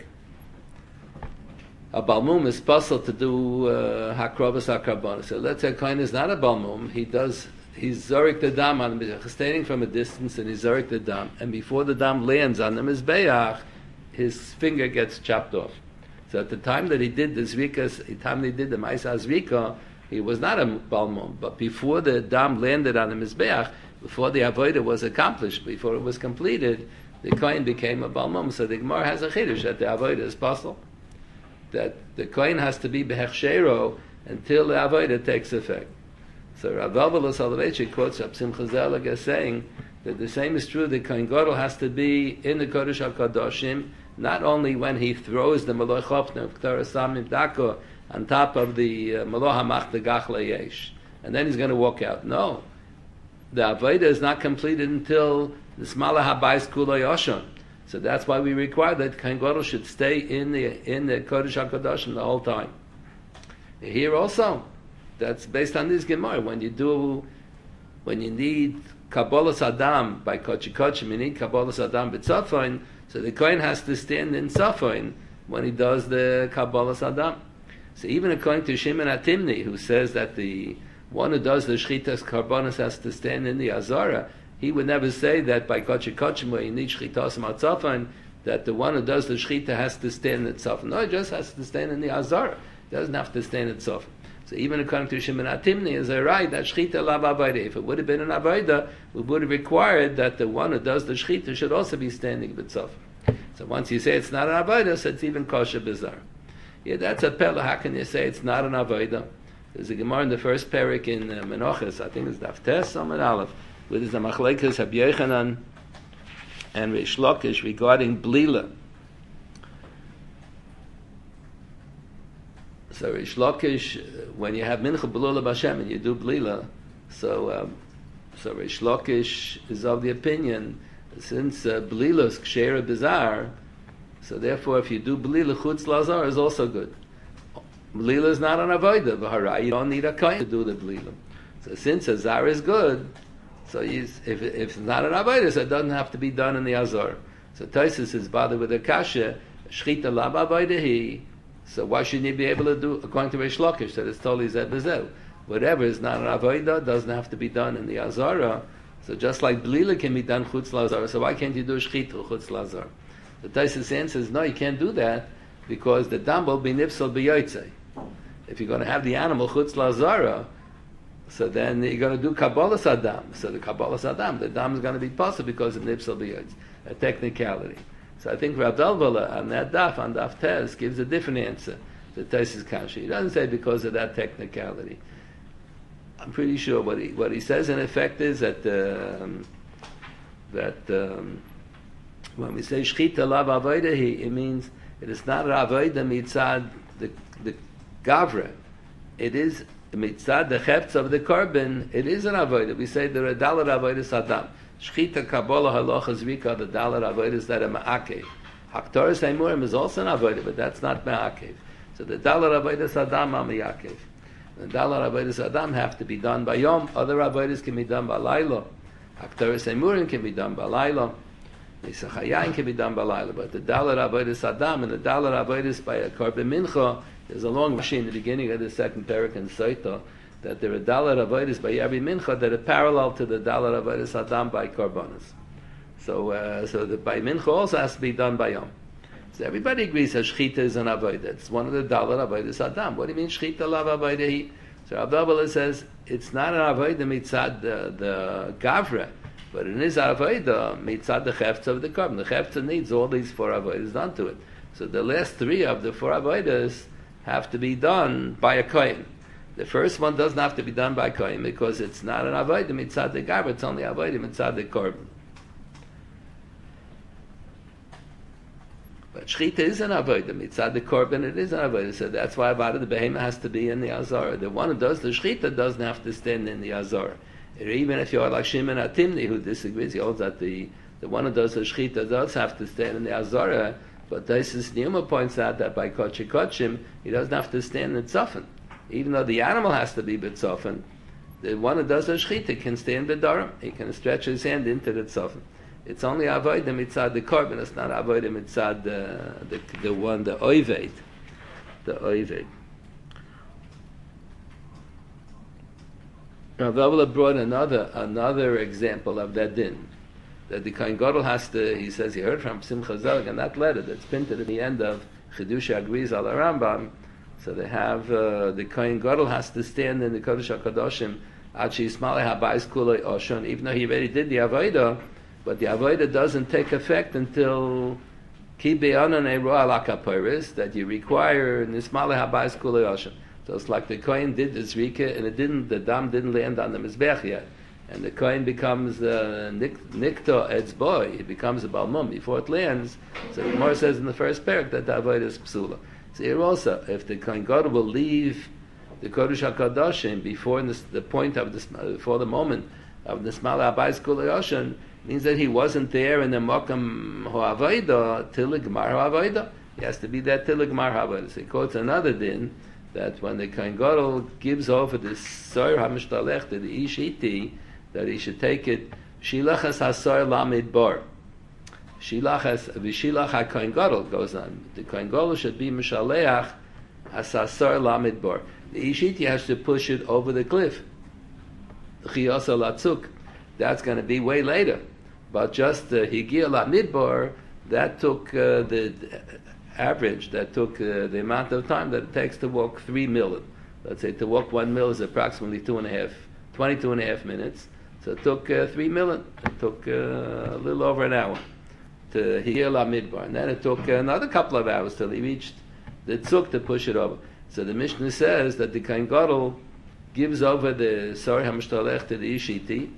A Balmum is puzzled to do uh, Hakrovas HaKarbon. So let's say Kohen is not a Balmum. He does, he's Zorik the Dam on the Mizbeach, standing from a distance, and he's Zorik the Dam. And before the Dam lands on the Mizbeach, his finger gets chopped off. So at the time that he did the Zrika, the time he did the Maisa Zrika, he was not a Balmum. But before the Dam landed on the Mizbeach, before the Avodah was accomplished, before it was completed, the Kohen became a Balmum. So the Gemara has a Chiddush that the Avodah is possible. That the Kohen has to be Behechshero until the Avodah takes effect. So Rav Elvela Soloveitchik quotes Rav Simcha Zelig as saying that the same is true, the Kohen Gadol has to be in the Kodesh HaKadoshim, not only when he throws the Melo Chofna of K'toras HaMimdak on top of the uh, Melo HaMachta Gach Le'yesh, and then he's going to walk out. No. The Avodah is not completed until the Smala Habayis Kulei Oshon. So that's why we require that Kohen Gadol should stay in the in the Kodesh HaKadoshim the whole time. Here also, that's based on this Gemara. When you do, when you need Kabbalas Adam by Kochi Kochim, you need Kabbalas Adam b'Tzafoin, so the Kohen has to stand in Tzafoin when he does the Kabbalas Adam. So even according to Shimon Atimni, who says that the one who does the Shchitas Karbonis has to stand in the Azara, he would never say that by Kochi Kochim, where you need Shchitas Matzafan, that the one who does the Shchita has to stand in Tzafan. No, he just has to stand in the Azara. He doesn't have to stand in Tzafan. So even according to Shimon Atimni, is a right that Shchita lav Avodah. If it would have been an Avodah, we would have required that the one who does the Shchita should also be standing with Tzafan. So once you say it's not an Avodah, so it's even kosher bizarre. Yeah, that's a pella. How can you say it's not an Avodah? There's a Gemara in the first parak in uh, Menachos, I think it's Daf Tes Amud Aleph, where there's a Machlekes Rabbi Yochanan and Reish Lakish regarding Blila. So Reish Lakish, when you have Mincha B'lula B'Hashem and you do Blila, so um, so Reish Lakish is of the opinion, since uh, Blila is Ksheira Bizarre, so therefore if you do Blila, Chutz Lazar is also good. Blila is not an Avodah, B'Hara, you don't need a Kohen to do the Blila. So since Azar is good, so if, if it's not an Avodah, so it doesn't have to be done in the Azar. So Taisus is bothered with the Kasha, Shchita Lab Avodah Hi, so why shouldn't you be able to do, according to Reish Lakish, that it's totally Zeh B'Zeh. Whatever is not an Avodah doesn't have to be done in the Azara. So just like Blila can be done Chutz Lazar, so why can't you do Shchita Chutz Lazar? The Taisus answers, no, you can't do that, because the dam will be Nifsal B'Yotzei. If you're going to have the animal Chutz Lazara, so then you're going to do Kabbalah Saddam. So the Kabbalah Saddam, the dam is going to be possible because of Nifsal B'Yotzei, a technicality. So I think Rav Dalvala on that daf, on daf Tez, gives a different answer to Taisus Kashi. He doesn't say because of that technicality. I'm pretty sure what he what he says in effect is that um, that um, when we say Shchita Lav Avodah, it means it is not an Avodah mitzad the the Gavra. It is mitzad the Chefetz of the Korban. It is an Avodah. We say the Dalar Avodah Saddam. Shchita Kabbalah Halacha Zvika, the Dalar Avodas that are Ma'akev. Haktoris Eimurim is also an Avodah, but that's not Ma'akev. So the Dalar Avodas Adam are Ma'akev. The Dalar Avodas Adam have to be done by Yom. Other Avodas can be done by Laila. Haktoris Eimurim can be done by Laila. Nisachayayin can be done by Laila. But the Dalar Avodas Adam and the Dalar Avodas by a Korban Mincha, there's a long machine in the beginning of the second parak in Saita, that there are Dalar Avodas by every Mincha that are parallel to the Dalar Avodas Adam by Korbanos. So, uh, so the by Mincha also has to be done by Yom. So everybody agrees that Shchita is an Avodah. It's one of the Dalar Avodas Adam. What do you mean Shchita Lav Avodah? So Rav Dalvala says it's not an Avodah mitzad the, the Gavra, but it is Avodah mitzad the Chefetz of the Korban. The Chefetz needs all these four Avodas done to it. So the last three of the four Avodas have to be done by a Kohen. The first one doesn't have to be done by Kohen because it's not an Avodah mitzad the Gavra, it's only Avodah mitzad the Korban. But Shchita is an Avodah mitzad the Korban, it is an Avodah. So that's why Avodah the Behemah has to be in the Azara. The one who does the Shchita doesn't have to stand in the Azara. Even if you're like Shimon HaTimni who disagrees, he holds that the, the one who does the Shchita does have to stand in the Azara. But Taisus Niyuma points out that by Kodesh Kodshim, he doesn't have to stand in Tzofan. Even though the animal has to be B'Tzofan, the one who does the Shchita can stand B'Daram. He can stretch his hand into the Tzofan. It's only Avodah mitzad the Korban. It's not Avodah mitzad the, the the one the Oived, the Oived. Rav Dalvala brought another another example of that din, that the Kohen Gadol has to. He says he heard from Simcha Zelig in that letter that's printed at the end of Chidusha agrees al Rambam. So they have uh, the Kohen Gadol has to stand in the Kodesh HaKadoshim ad she'yismalei habayis kulei oshon, even though he already did the Avodah. But the Avodah doesn't take effect until Ki be'anan eruah ala kaporos, that you require nismalei habayis kulei oshon. So it's like the Kohen did the Zrika, and it didn't, the dam didn't land on the Mizbech yet. And the Kohen becomes uh, Nikto Etzboi, it becomes a Balmum before it lands. So the Gemara says in the first parak that the Avodah is Psula. So here also, if the Kohen Gadol will leave the Kodesh HaKadoshim before this, the point of this, before the moment of the Nismalei habayis kulei oshon, means that he wasn't there in the Mokam Ho'avodah till the Gemar Ho'avodah. He has to be there till the Gemar Ho'avodah. So he quotes another din, that when the Kohen Gadol gives over the Soyer HaMishtalech to the Ish Iti, that he should take it Shilachas HaSoyer Lamid Bar. Shilachas, V'shilach HaKohen Gadol goes on. The Kohen Gadol should be Mishaleach HaSoyer Lamid Bar. The Ish Iti has to push it over the cliff. The Chiyasa Latzuk. That's going to be way later. But just the Higia Lamidbar, that took uh, the average, that took uh, the amount of time that it takes to walk three mil. Let's say to walk one mil is approximately two and a half, twenty-two and a half minutes. So it took uh, three mil. It took uh, a little over an hour to Higia Lamidbar. And then it took another couple of hours till he reached the Tzuk to push it over. So the Mishnah says that the Kohen Gadol gives over the Soyer HaMishtalech to the Ishiti,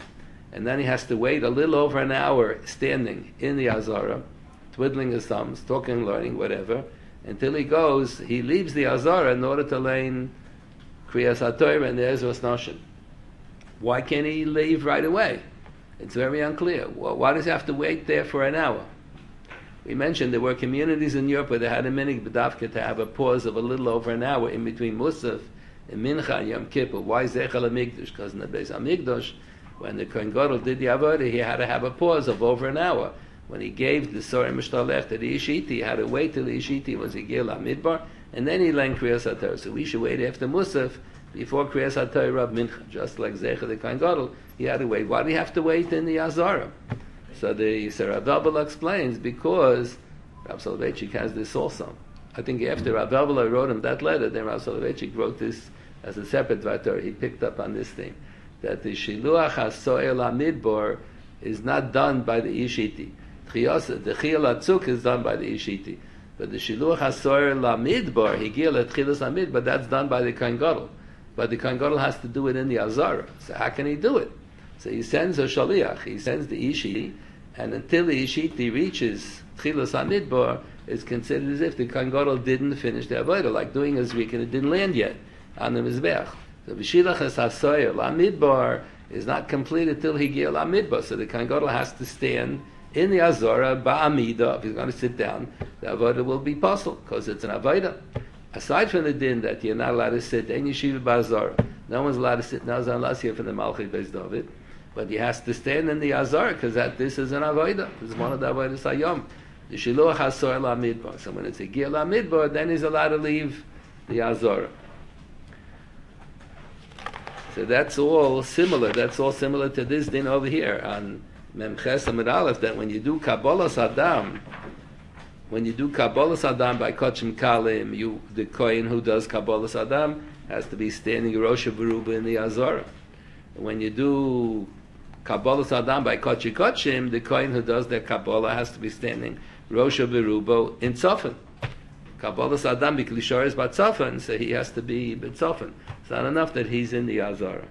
and then he has to wait a little over an hour standing in the Azara, twiddling his thumbs, talking, learning, whatever, until he goes, he leaves the Azara in order to learn Kriyas HaTorah and the Ezras Noshin. Why can't he leave right away? It's very unclear. Why does he have to wait there for an hour? We mentioned there were communities in Europe where they had a minig b'davka to have a pause of a little over an hour in between Musaf and Mincha and Yom Kippur. Why Zechel HaMikdash? Because in the Beis HaMikdash, when the Kohen Gadol did the Avodah, he had to have a pause of over an hour. When he gave the Sorah Mishtalech to the Ishiti, he had to wait till the Ishiti was a Gil HaMidbar, and then he learned Kriyas HaTorah. So we should wait after Musaf before Kriyas HaTorah of Mincha. Just like Zechel the Kohen Gadol, he had to wait. Why do you have to wait in the Azara? So the so Rav Elbel explains, because Rav Soloveitchik has this also. I think after Rav Elbel wrote him that letter, then Rav Soloveitchik wrote this as a separate Vator. He picked up on this thing, that the Shiluach HaSoel HaMidbar is not done by the Ishiti. The Chiyal HaTzuk is done by the Ishiti. But the Shiluach HaSoel HaMidbar, Higil HaTchilas HaMidbar, that's done by the Kohen Gadol. But the Kohen Gadol has to do it in the Azara. So how can he do it? So he sends a Shaliach, he sends the Ishiti, and until the Ishiti reaches Tchilas HaMidbar, it's considered as if the Kohen Gadol didn't finish the Avodah, like doing his week and it didn't land yet on the Mizbeach. So V'shilach HaSoel HaMidbar is not completed till he Gil HaMidbar. So the Kohen Gadol has to stand in the Azara, Ba'amida. If he's going to sit down, the Avodah will be puzzled, because it's an Avodah. Aside from the din that you're not allowed to sit, in Yeshiva Ba'azara, no one's allowed to sit now unless you're from the Malchut Beis David. But he has to stand in the Azar, because that this is an Avodah. This is one of the Avodah Hayom. The Shiluach HaSoel HaMidbar. So when it's a Gil HaMidbar, then he's allowed to leave the Azar. So that's all similar. That's all similar to this din over here on Memches Amud Aleph, that when you do Kabbalas Adam, when you do Kabbalas Adam by Kochim Kalim, you, the Kohen who does Kabbalas Adam has to be standing Rosh Beruba in the Azara. When you do Kabbalas Adam by Kochi Kochim, the Kohen who does their Kabbalah has to be standing Rosh Beruba in Tzofan. Kabbalas Adam b'Klishar is Batzofan, so he has to be B'Tzofan. It's not enough that he's in the Azara.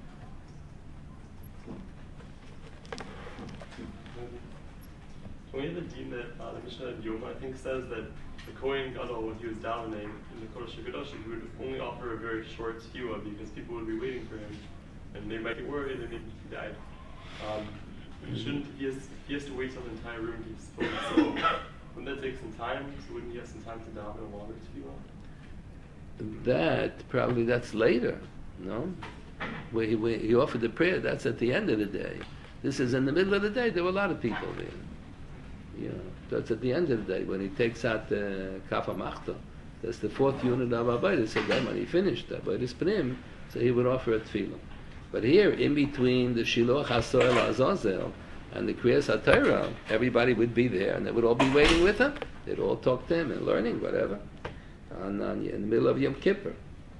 Can we have a din that uh, the Mishnah of Yom, I think, says that the Kohen Gadol, when he was davening in the Kodesh HaKadoshim, he would only offer a very short tefillah because people would be waiting for him, and they might get worried, and maybe he died. Um, shouldn't he has, he has to wait till the entire room to be spoken, so wouldn't that take some time? So wouldn't he have some time to daven a longer tefillah? That, probably that's later, no? Where he, where he offered the prayer, that's at the end of the day. This is in the middle of the day, there were a lot of people there. You know, that's at the end of the day, when he takes out the Kafa Machta. That's the fourth unit of Avodah. So then when he finished Avodah Pnim, so he would offer a tefillah. But here, in between the Shiluach HaSoel Azazel and the Kriyas HaTorah, everybody would be there, and they would all be waiting with him. They'd all talk to him and learning, whatever, and, and in the middle of Yom Kippur.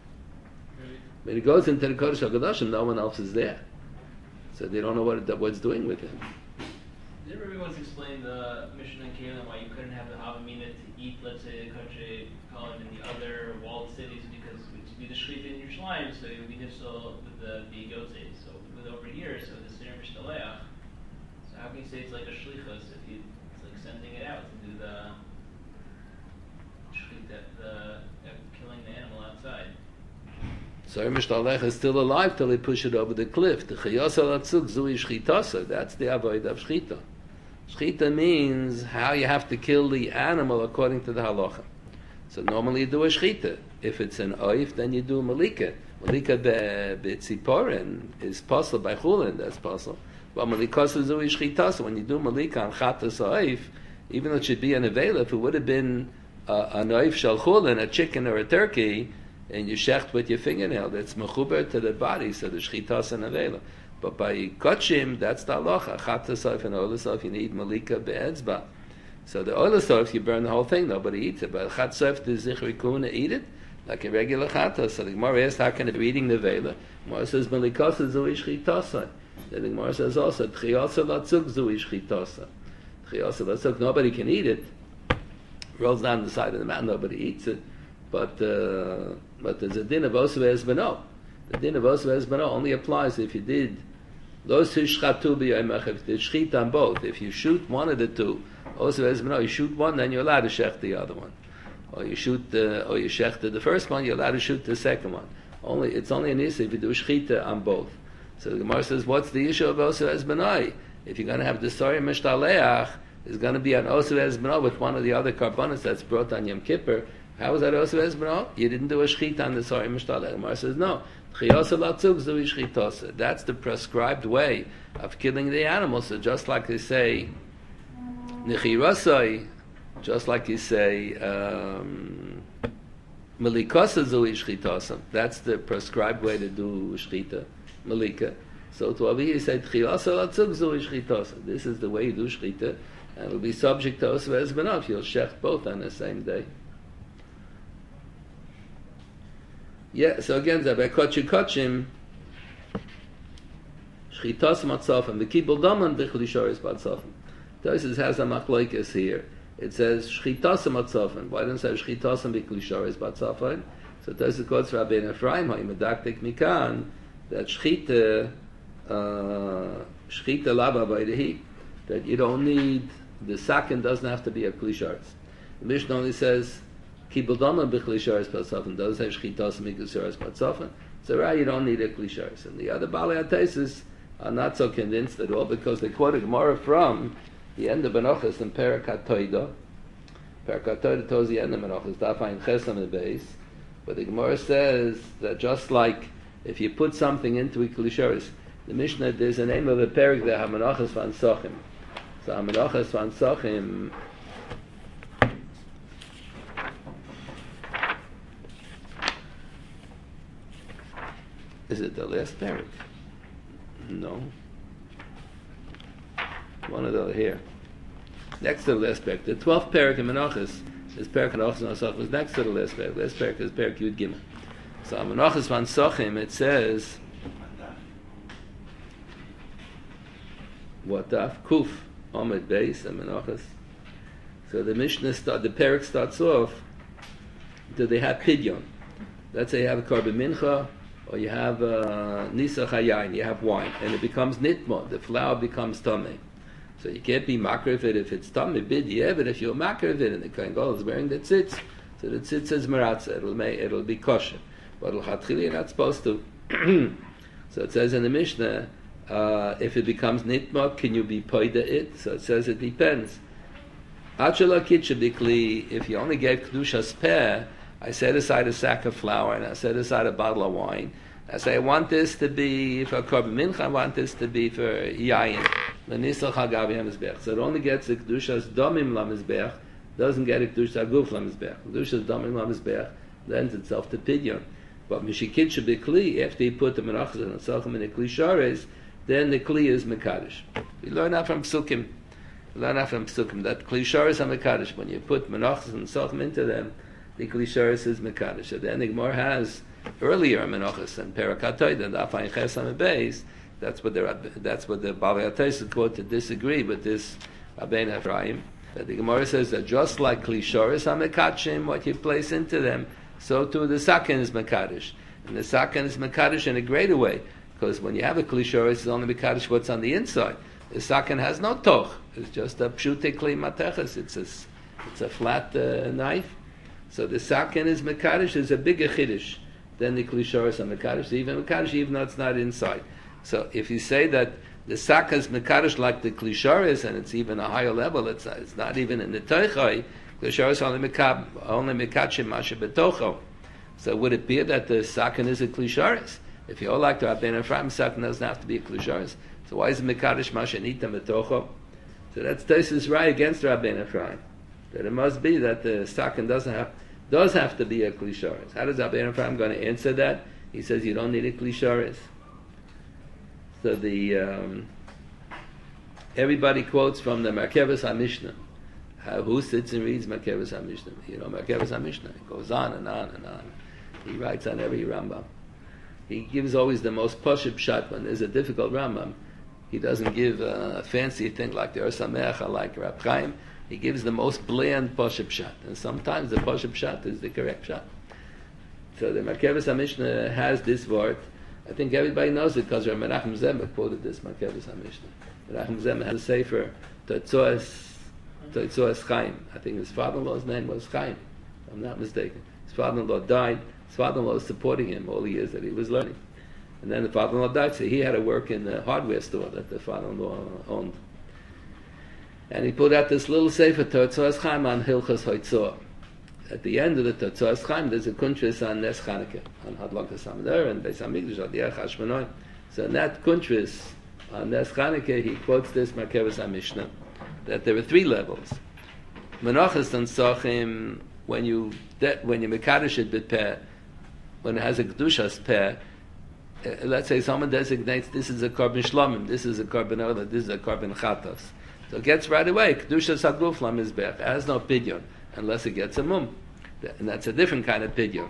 When he goes into the Kodesh HaKadoshim, no one else is there. So they don't know what it, what's doing with him. Did everybody once explain the Mishnah and Kalim why you couldn't have the Havamina to eat, let's say, the country Kalim in the other walled cities because to do the Shechita in Yerushalayim, so it would be nifsal with the the Yotzei. So with over here, so the Seder Mishtaleach. So how can you say it's like a shlichus if you it's like sending it out to do the Shechita, the uh, killing the animal outside? So Mishtalech is still alive till they push it over the cliff. The Chayos Alatzuk Zui Shchitasa. That's the avoid of Shchita. Shchita means how you have to kill the animal according to the halacha. So normally you do a Shchita. If it's an oif, then you do a Malika. Malika be'tziporin is possible by Chulin, that's possible. But Malikos is Zui Shchitasa. When you do Malika on Chatas oif, even though it should be an Avela, if it would have been uh, an oif shal Chulin, a chicken or a turkey, and you shecht with your fingernail, that's mechuber to the body, so the shchitas and avela. But by kotchim, that's the halacha. Chatasov and olasov, you need malika be'etzba. So the olasov, you burn the whole thing, nobody eats it. But chatsov, the zichri kuna eat it, like a regular chatas. So the Gemara asks, how can it be eating the vela? The Gemara says, malikasa zui shchitasa. Then the Gemara says also, tchiyasa latzuk zui shchitasa. Tchiyasa latzuk, nobody can eat it. Rolls down the side of the mountain, nobody eats it. But uh, but there's a din of Osu Ezbano. The din of Osu Ezbano only applies if you did Those two shchatu b'yoyim if they shchit on both. If you shoot one of the two, also as you shoot one, then you're allowed to shech the other one. Or you shoot the, or you shech the first one, you're allowed to shoot the second one. Only it's only an issue if you do shchita on both. So the Gemara says, what's the issue of Osu Ezbenai? If you're going to have the Sari Mishtaleach, it's going to be an Osu Ezbenai with one of the other carbonates that's brought on Yom Kippur. How is that Osu Ezbenai? You didn't do a shchita on the Sari Mishtaleach. The Gemara says, no. That's the prescribed way of killing the animal. So just like they say, Nechirasai, just like you say, um, Malikasa zui shchitasam. That's the prescribed way to do shchita, malika. So to Avi he said, Chiyasa latzug zui shchitasam. This is the way you do shchita, and it will be subject to Osu Ezbenai. You'll shech both on the same day. Yeah, so again, Zabay Kochi Kochim, Shchitas Matzafim, the Kibul Daman, Bichli Shoris Batzafim. Tosis has a machloikas here. It says Shchitas Matzafim. Why doesn't it say Shchitas Bichli Shoris Batzafim? So Tosis quotes Rabbeinu Ephraim, Ha'imedaktik Mikan, that Shchita, uh, Shchita Laba Baidehi, that you don't need, the sakin doesn't have to be a Kli Shoris. The Mishnah only says, Kibul Daman b'chli sharis patzafin. Does have shchitas mikus sharis patzafin. So right, you don't need a kli sharis. And the other Balei HaTaisus are not so convinced at all because they quote a Gemara from the end of Menachos in Perek HaToida. Perek HaToida tells the end of Menachos, Daf Ayin Ches Amud Beis. But the Gemara says that just like if you put something into a kli sharis, the Mishnah, there's a name of a Perek there, HaMenachos Van Sochim. So HaMenachos Van Sochim, is it the last parak? No. One of the here. Next to the last parak. The twelfth parak in Menachos, this parak in Menachos Van was next to the last parak. Last parak is parak Yud Gimel. So Menachos Van Sochim, it says, what daf? Kuf, Omid Beis, and Menachos. So the Mishnah, start, the parak starts off, do they have pidyon? Let's say you have a korban mincha, or you have uh, nisa chayayin, you have wine, and it becomes nitmo, the flour becomes tameh. So you can't be makar of it if it's tameh bid, yeah, but if you're makar of it and the kohen gadol is wearing the tzitz, so the tzitz is maratza, it'll, make, it'll be kosher. But l'chatchili you're not supposed to. So it says in the Mishnah, uh, if it becomes nitmo, can you be poida it? So it says it depends. Achala kitchabikli, if you only gave kedushas peh, I set aside a sack of flour and I set aside a bottle of wine. I say, I want this to be for korban mincha, I want this to be for yayin. L'nisal chagav hamizbech. So it only gets the kedushas domim lamizbech, doesn't get a kedushas aguf lamizbech. Kedushas domim lamizbech lends itself to pidyon. But mishikid should be kli, after you put the menachos and tzalchim in the kli shares, then the kli is mekadosh. We learn that from psukim. We learn that from psukim, that kli shares are mekadosh. When you put menachos and tzalchim into them, the kli shares is mekadosh. So then the Gemara has earlier menachos and Perek HaToida and Daf Ayin Ches Amud Beis. That's what the that's what the Balei HaTaisus quote to disagree with this Rabbeinu Ephraim. That the Gemara says that just like kli shares are mekadshim, what you place into them, so too the sakin is mekadosh, and the sakin is mekadosh in a greater way, because when you have a kli shares, it's only mekadosh what's on the inside. The sakin has no toch; it's just a pshute kli mateches. It's a it's a flat uh, knife. So the sakin is mekadosh is a bigger chiddush than the kli shares are mekadosh. Even mekadosh, even though it's not inside. So if you say that the sak is mekadosh like the kli shares, and it's even a higher level, it's not, it's not even in the teichai. Kli shares only mekab only mekachim masha betocho. So would it be that the sakin is a kli shares? If you all like to Rabbeinu Ephraim, sakin doesn't have to be a kli shares. So why is it mekadosh masha nita betocho? So that's Tosfos right against Rabbeinu Ephraim. That it must be that the sakin doesn't have does have to be a kli shares. How does Rabbeinu Ephraim going to answer that? He says you don't need a kli shares. So the um, everybody quotes from the Merkevas HaMishnah. How, who sits and reads Merkevas HaMishnah? You know Merkevas HaMishnah. It goes on and on and on. He writes on every Rambam. He gives always the most poshut shot when there's a difficult Rambam. He doesn't give a fancy thing like the Or Sameach or like Rab Chaim. He gives the most bland poshut shot, and sometimes the poshut shot is the correct shot. So the Merkevas HaMishnah has this word. I think everybody knows it because Menachem Zema quoted this Markevis HaMishnah. Menachem Zema had a sefer, Totzoas Totzoas Chaim. I think his father-in-law's name was Chaim, if I'm not mistaken. His father-in-law died. His father-in-law was supporting him all the years that he was learning. And then the father-in-law died, so he had to work in the hardware store that the father-in-law owned. And he put out this little sefer, Totzoas Chaim, on Hilchos Hoitzor. At the end of the Totzoas Chaim, there's a kuntris on Nes Chanukah, on Hadlok HaSamader, and Beis HaMikdash, Adiyach HaShmonoi. So in that kuntris, on Nes Chanukah, he quotes this Markevis HaMishnah, that there are three levels. Menachas and Sochim, when you de- when you mekadosh it b'peh, when it has a kedushas peh, uh, let's say someone designates this is a korban shlomim, this is a korban olah, this is a korban chatos. So it gets right away, kedushas haguf lamizbech. It has no pidyon unless it gets a mum, and that's a different kind of pidyon.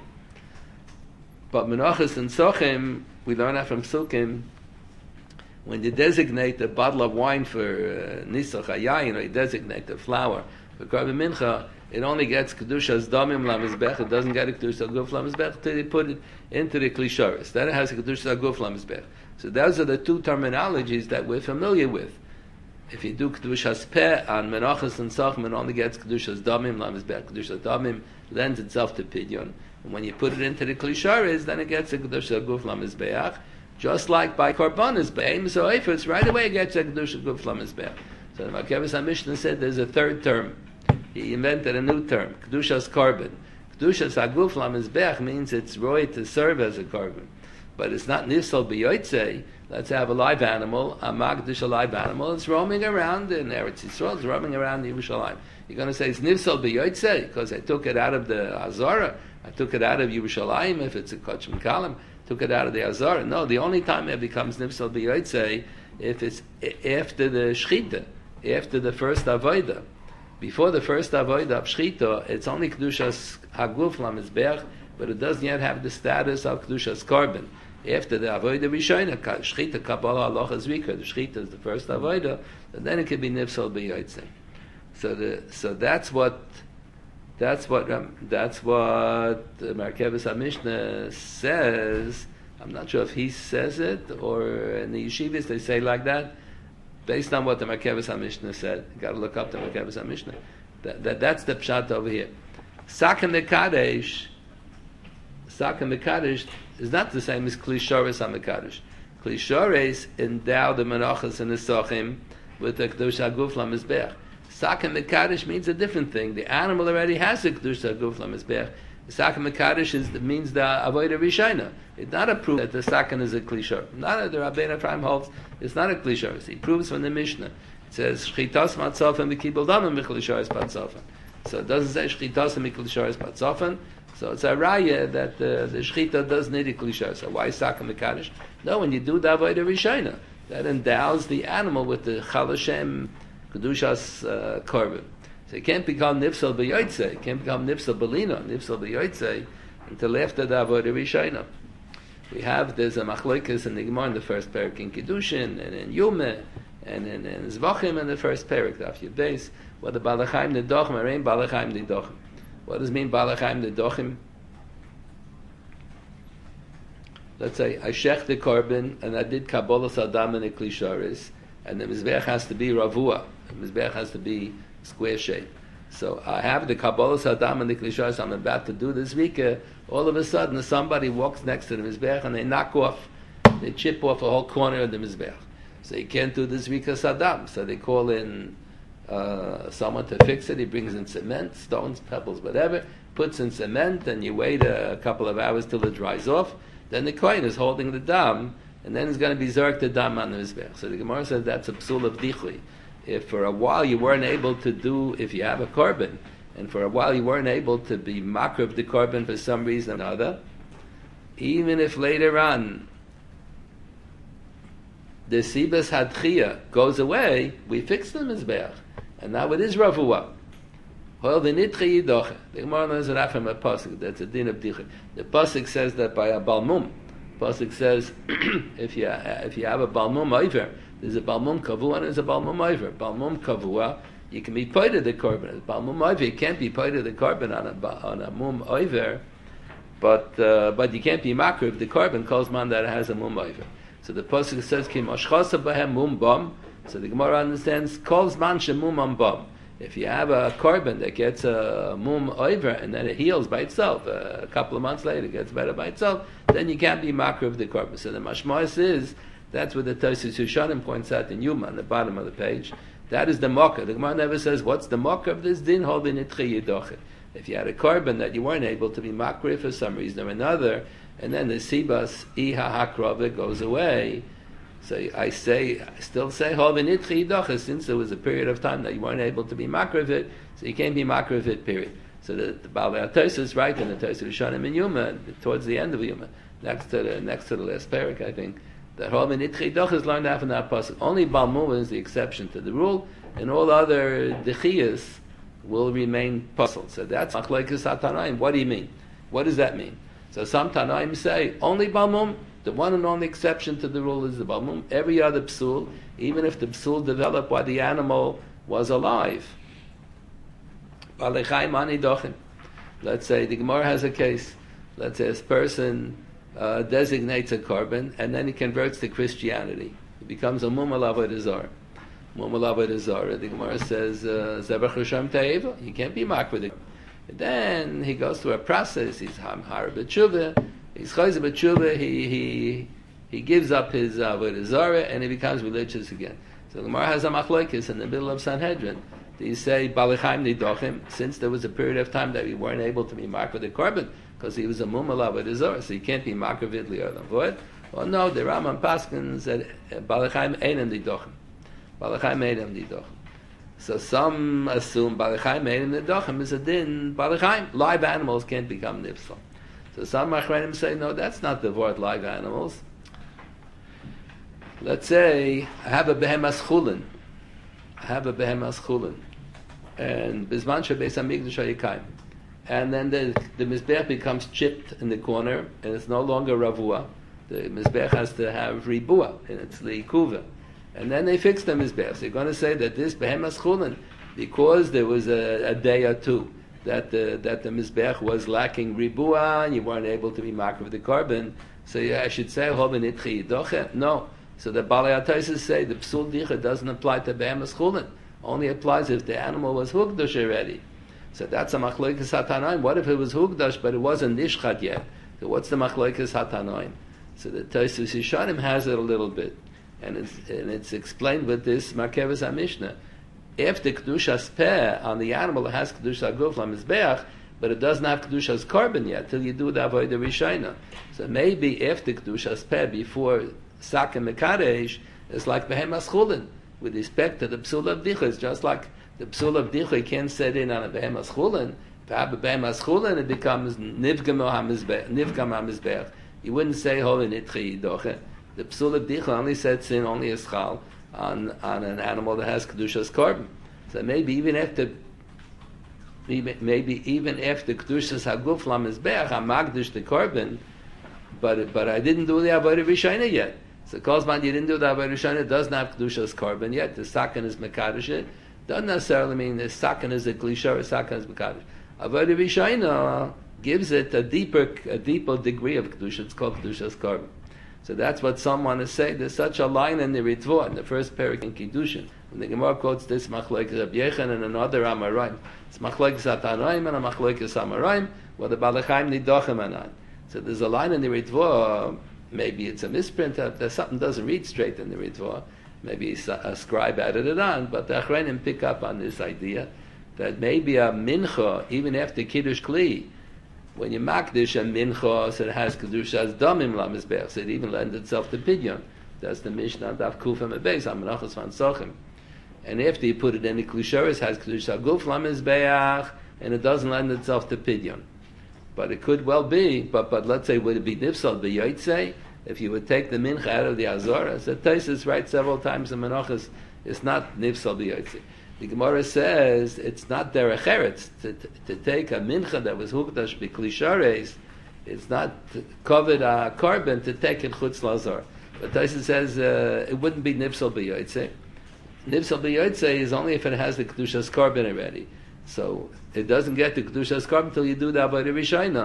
But menachas and sochim, we learn that from Sukkim. When you designate a bottle of wine for uh, nisach hayayin, or you designate the flour for korban mincha, it only gets kedushas damim lamizbech. It doesn't get a kedushas haguf lamizbech until you put it into the klisharis. Then it has a kedushas haguf lamizbech. So those are the two terminologies that we're familiar with. If you do kedushas peh on menachas and sochim, it only gets kedushas damim lamizbech. Kedushas damim lends itself to pidyon, and when you put it into the klisharis, then it gets a kedushas haguf lamizbech. Just like by korbanos, be'eim so it's right away it gets a kedushas haguf lamizbech. So the Markevis HaMishnah said there's a third term. He invented a new term, kedushas korban. Kedushas haguf lamizbech means it's right to serve as a korban, but it's not nifsal b'yotzei. Let's have a live animal, a magdish, a live animal. It's roaming around in Eretz Yisrael. It's roaming around in Yerushalayim. You're going to say it's nifsal b'yotzei because I took it out of the Azara. I took it out of Yerushalayim. If it's a kochim kalim, took it out of the Azara. No, the only time it becomes nifsal b'yotzei if it's after the shchita, after the first avodah. Before the first avodah of shchita, it's only kedushas haguf lamizbech, but it doesn't yet have the status of kedushas korban. After the avodah rishona, shchita kabbalah halacha zrika, the shchita is the first avodah, and then it can be nifsal b'yotzei. So the so that's what that's what um, that's what the Markevis HaMishnah says. I'm not sure if he says it or in the yeshivas they say like that. Based on what the Markevis HaMishnah said, you got to look up the Markevis HaMishnah. That, that that's the pshat over here. Sakem mekadesh, Sakem mekadesh is not the same as klisharis hamekadesh. Klisharis endow the menachas and the sochim with the kedush haguf lamizbech. Sakem mekadesh means a different thing. The animal already has a kedush haguf lamizbech. Sakem mekadesh is means the avodah rishona. It's not a proof that the sakem is a klishar. Not that the Rabbeinu Ephraim holds. It's not a klishar. He proves from the Mishnah. It says shchitas matzofen v'kibul damim v'klisharis patzofen. So it doesn't say shchitas v'klisharis patzofen. So it's a raya that uh, the shchita does need a klishar. So why sakem mekadesh? No, when you do the avodah rishona, that endows the animal with the chalashem kedushas uh, korban. So it can't become nifsal b'yotzei. It can't become nifsal b'lina, nifsal b'yotzei, until after the avodah rishona. We have, there's a machlokas in the Gemara in the first parak in Kiddushin, and in Yumeh, and in, in Zvachim in the first parak, Daf Yud Beis, what the Balachayim Nedochim, or ain't Balachayim Nedochim. What does it mean Balachayim Nedochim? Let's say, I shech the korban, and I did Kabbalas Adam and the Klisharis, and the Mizbeach has to be Ravua, the Mizbeach has to be square shape. So I have the Kabbalas Adam and the Klisharis I'm about to do this week. Uh, all of a sudden, somebody walks next to the Mizbeach and they knock off, they chip off a whole corner of the Mizbeach. So you can't do this week of Saddam. So they call in uh, someone to fix it. He brings in cement, stones, pebbles, whatever, puts in cement, and you wait a couple of hours till it dries off. Then the Kohen is holding the dam, and then it's going to be zerk the dam on the Mizbeach. So the Gemara says that's a psul of dichui. If for a while you weren't able to do, if you have a korban, and for a while you weren't able to be makrib the korban for some reason or another, even if later on the sibas hadchia goes away, we fix the mizbeach, and now it is ravua. Hol v'nitchi yidoche. The Gemara knows that from a pasuk. That's a din of dicha. The pasuk says that by a balmum. Pasuk says if you if you have a balmum over. There's a balmum kavua and there's a balmum over. Balmum kavua, you can be paid of the korban. Balmum over, you can't be paid of the korban on a on a mum over. but uh, but you can't be makriv the carbon calls man that it has a mum over. So the pasuk says kim ashchasa bahem mum bam. So the Gemara understands calls man shemum am bam. If you have a carbon that gets a mum over and then it heals by itself, uh, a couple of months later it gets better by itself, then you can't be makriv the carbon. So the mashmos is that's what the Tosfos Yushanim points out in Yuma on the bottom of the page. That is the mocker. The Gemara never says what's the mocker of this din holding itchi yidochet. If you had a carbon that you weren't able to be makriv for some reason or another, and then the sibas iha hakrova goes away. So I say, I still say holding itchi yidochet since there was a period of time that you weren't able to be makriv it, so you can't be makriv it. Period. So the, the Balei HaTosfos is right in the Tosfos Yushanim in Yuma towards the end of Yuma, next to the next to the last parak, I think. That whole minitchi doch is learned out from that pasuk. Only Balmum is the exception to the rule, and all other dechiyas will remain puzzled. So that's machlokes hatanaim. What do you mean? What does that mean? So some tanaim say only Balmum. The one and only exception to the rule is the Balmum. Every other psul, even if the psul developed while the animal was alive. Balechai mani dochim. Let's say the Gemara has a case. Let's say this person Uh, designates a carbon, and then he converts to Christianity. He becomes a Mum Avodah Zarah. Mum Avodah Zarah. The Gemara says, Zebach Risham Ta'eva. He can't be marked with it. And then he goes through a process. He's Har B'Tshuva. He's Chayz B'Tshuva. He he he gives up his Avodah Zarah, and he becomes religious again. So the Gemara has a machlokes in the middle of Sanhedrin. They say Balichaim Nidochim, since there was a period of time that we weren't able to be marked with the carbon, because he was a mumala with his so he can't be makavit li'olam void. Well, no, the Rambam Paskins said Balachaim einem didochim. Balachaim einem didochim. So some assume Balachaim einem didochim is a din Balachaim. Live animals can't become nifsal. So some Machranim say no, that's not the word live animals. Let's say I have a behemas chulin. I have a behemas chulin, and bisman shebeis hamikdash hayikayim. And then the, the Mizbech becomes chipped in the corner, and it's no longer Ravua. The Mizbech has to have Ribua, and it's Leikuva. And then they fix the Mizbech. So you're going to say that this Behemas Chulin, because there was a, a day or two that the, that the Mizbech was lacking Ribua, and you weren't able to be marked with the carbon, so yeah, I should say, no. So the Balei HaTosfos say the Psul Dicha doesn't apply to Behemas Chulin. Only applies if the animal was Hugdash already. So that's a machlokes hatanaim. What if it was hugdash, but it wasn't nishchat yet? So what's the machlokes hatanaim? So the Tosfos Yishanim has it a little bit, and it's and it's explained with this Markevas HaMishnah. If the kedushas peh on the animal that has kedusha guf lamizbeach, but it doesn't have kedusha's carbon yet till you do the avodah rishayna. So maybe if the kedushas peh before sakim mekadesh is like behemas chulin with respect to the psul of dicha, it's just like the psul of dicha can't set in on a behemas chulin. If I have a behemas chulin, it becomes nivgam hamizbeach. You wouldn't say holy nitchi yidoche. The psul of dicha only sets in only a schal on on an animal that has kedusha's carbon. So maybe even after maybe even after kedusha's haguf lamizbeach, I magdish the carbon, but but I didn't do the avodah rishayna yet. So Kozman, you didn't do the avodah rishayna, it doesn't have kedusha's carbon yet. The sakan is mekadosh it. Doesn't necessarily mean the sakan is a klisha or sakan is mekadosh. Avodah rishayna gives it a deeper a deeper degree of kedusha. It's called kedusha's carbon. So that's what some want to say. There's such a line in the Ritva, in the first parak in Kiddushin. When the Gemara quotes this machlokes Rab Yechon and another Amoraim, it's machlokes Atanoim and a machlokes Amoraim, where the Balachaim Nidochem anan. So there's a line in the Ritva, maybe it's a misprint, there's something doesn't read straight in the Ritva, maybe a scribe added it on, but the Achrenim pick up on this idea that maybe a mincha, even after Kiddush Kli, when you makdish a mincha, so it has kedushas damim lamizbeach, so it even lends itself to pidyon. That's the Mishnah Daf Kufim Abeis Amenachos Van Sochim. And after you put it in the klisharis, has kedushas guf lamizbeach, and it doesn't lend itself to pidyon. But it could well be. But but let's say would it be nifsal b'yotzei if you would take the mincha out of the azora? So Taisus writes several times in Menachos, it's not nifsal b'yotzei. The Gemara says it's not derech eretz to, to, to take a mincha that was hukdash b'klishares. It's not covered a carbon to take it chutz lazar. But Tyson says uh, it wouldn't be nifsal b'yotzei. Nifsal b'yotzei is only if it has the kedusha's carbon already. So it doesn't get the kedusha's carbon until you do the avodah rishayna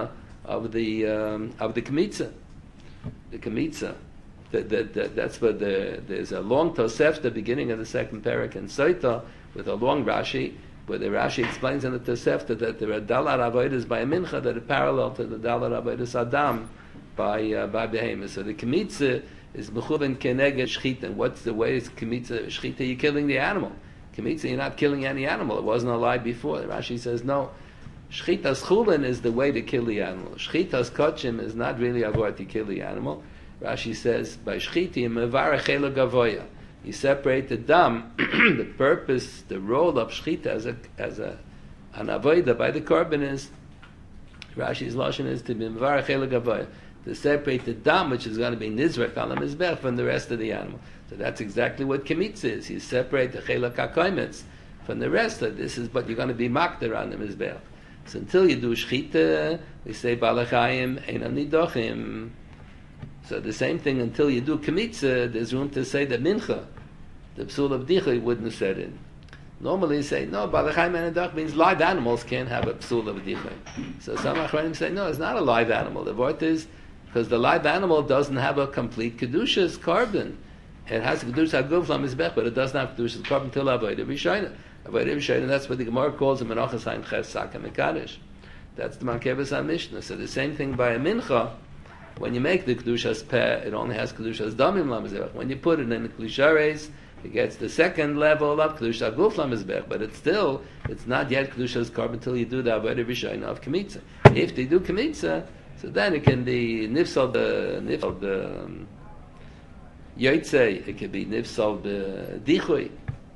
of the um, of the Kmitza. The Kmitza. The, the, the, that's what the, there's a long Tosefta, beginning of the second parak in Saita, with a long Rashi, where the Rashi explains in the Tosefta that there are Dalar Avodas by a Mincha that are parallel to the Dalar Avodas Adam by uh, by Behemoth. So the Kmitza is Mechuven Keneged Shchita. What's the way is Kmitza Shchita? You're killing the animal. Kmitza, you're not killing any animal. It wasn't alive before. The Rashi says no. Shchitas Chulin is the way to kill the animal. Shchitas Kochim is not really avor to kill the animal. Rashi says, by Shchiti, Mevarech Ela Gavoya. You separate the dam, the purpose, the role of Shchita as a, as a, an avoida by the korban is, Rashi's lashon is to be Mevarech Ela Gavoya, to separate the dam, which is going to be Nizrach on the Mizbech, from the rest of the animal. So that's exactly what Kemitz is. You separate the Chela Kakoimetz from the rest of this is what you're going to be makter on the Mizbech. So until you do Shchita, we say Balachayim Einan Nidochim. So the same thing, until you do Kemitza, there's room to say the Mincha, the Psul of Dicha, wouldn't have said it. Normally you say, no, Balachayim Einan Nidochim means live animals can't have a Psul of Dicha. So some Achronim say, no, it's not a live animal. The word is, because the live animal doesn't have a complete Kedushas carbon. It has Kedushas HaGuf Lamizbech, but it doesn't have Kedushas carbon till Avodah Rishayna. Avodah Rishayna, that's what the Gemara calls a Menachas Haim Ches Saka Mekadosh. That's the Mankevas HaMishnah. So the same thing by a Mincha, when you make the Kedushas Peh, it only has Kedushas Damim Lamizbech. When you put it in the Kedushares, it gets the second level of Kedushas HaGuf Lamizbech, but it's still, it's not yet Kedushas carbon until you do the Avodah Rishayna of Kemitza. If they do Kemitza, so then it can be Nifsal the Nifsal the um, Yotzei, it can be Nifsal the Dichui.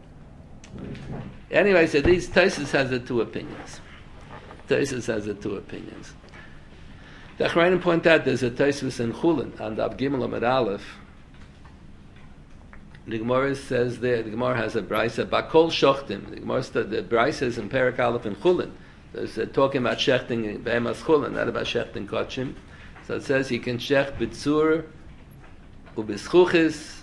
Anyway, so these Taisus has the two opinions. Taisus has the two opinions. The Achrayim point out there's a Taisus in Chulin on the Ab Gimel Amud Aleph. The Gemara says there, the Gemara has a Braisa Bakol Shochtim. The Gemara says the Braisa is in Perak Aleph in Chulin. So it's uh, talking about shechting in Behemas Chulin, not about shechting Kochim. So it says you can shech B'tzur U'B'schuchis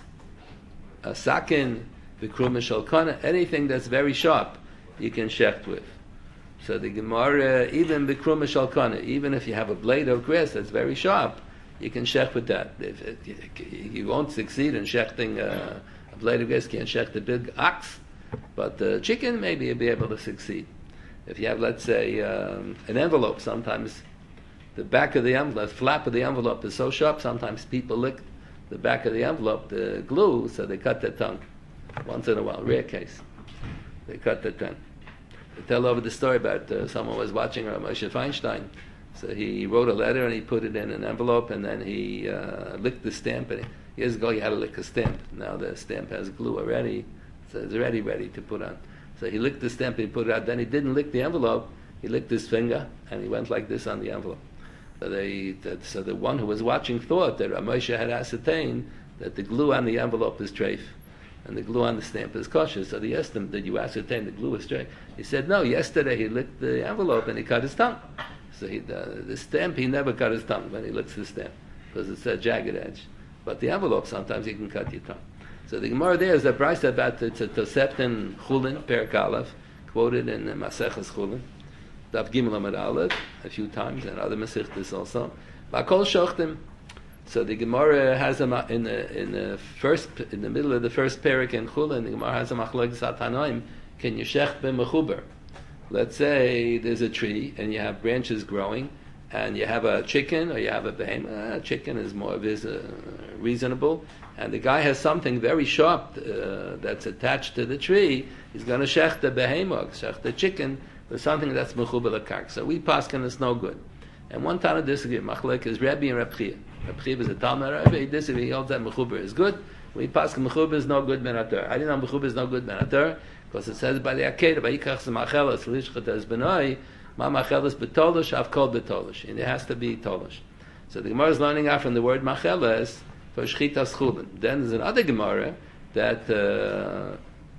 a Sakin B'krum Shalkana, anything that's very sharp you can shecht with. So the Gemara, even B'krum Shalkana, even if you have a blade of grass that's very sharp, you can shecht with that. If it, you won't succeed in shechting uh, a blade of grass, you can't shecht a big ox, but the chicken maybe you'll be able to succeed. If you have, let's say, um, an envelope, sometimes the back of the envelope, the flap of the envelope is so sharp, sometimes people lick the back of the envelope, the glue, so they cut their tongue. Once in a while, rare case. They cut their tongue. They tell over the story about uh, someone was watching Rav Moshe Feinstein. So he wrote a letter and he put it in an envelope and then he uh, licked the stamp. And he, years ago, you had to lick a stamp. Now the stamp has glue already, so it's already ready to put on. So he licked the stamp and he put it out. Then he didn't lick the envelope. He licked his finger and he went like this on the envelope. So, they, that, so the one who was watching thought that Rav Moshe had ascertained that the glue on the envelope is treif and the glue on the stamp is kosher. So he asked him, did you ascertain the glue is treif? He said, no, yesterday he licked the envelope and he cut his tongue. So he, the, the stamp, he never cut his tongue when he licks the stamp because it's a jagged edge. But the envelope, sometimes you can cut your tongue. So the Gemara there is a price about it's a Tosefta Chulin, Perek Aleph, quoted in Maseches Chulin, Daf Gimel Amud Aleph, a few times, and other Masechtas also. Bakol Shochtim. So the Gemara has a in the in the first in the middle of the first Perek in Chulin. The Gemara has a Machlokes Hatanoim. Can you shech b'mechuber? Let's say there's a tree and you have branches growing, and you have a chicken or you have a behemoth. Uh, chicken is more vis- uh, reasonable. And the guy has something very sharp uh, that's attached to the tree. He's going to shech the behemoth, shech the chicken, with something that's mechuber l'kark. So we paskin it's no good. And one time of disagree, machlek is Rebbe and Reb Chia. Reb Chia is a Talmud Rebbe. He disagree. He holds that mechuber is good. We paskin mechuber is no good ben ater. I didn't know mechuber is no good ben ater because it says by the Akedah, by Yikach Zemachelas Lishchat as benoi, ma machelas betolish av kol betolish, and it has to be tolish. So the Gemara is learning out from the word machelas for Shchitas Chulin. Then there's another Gemara that uh,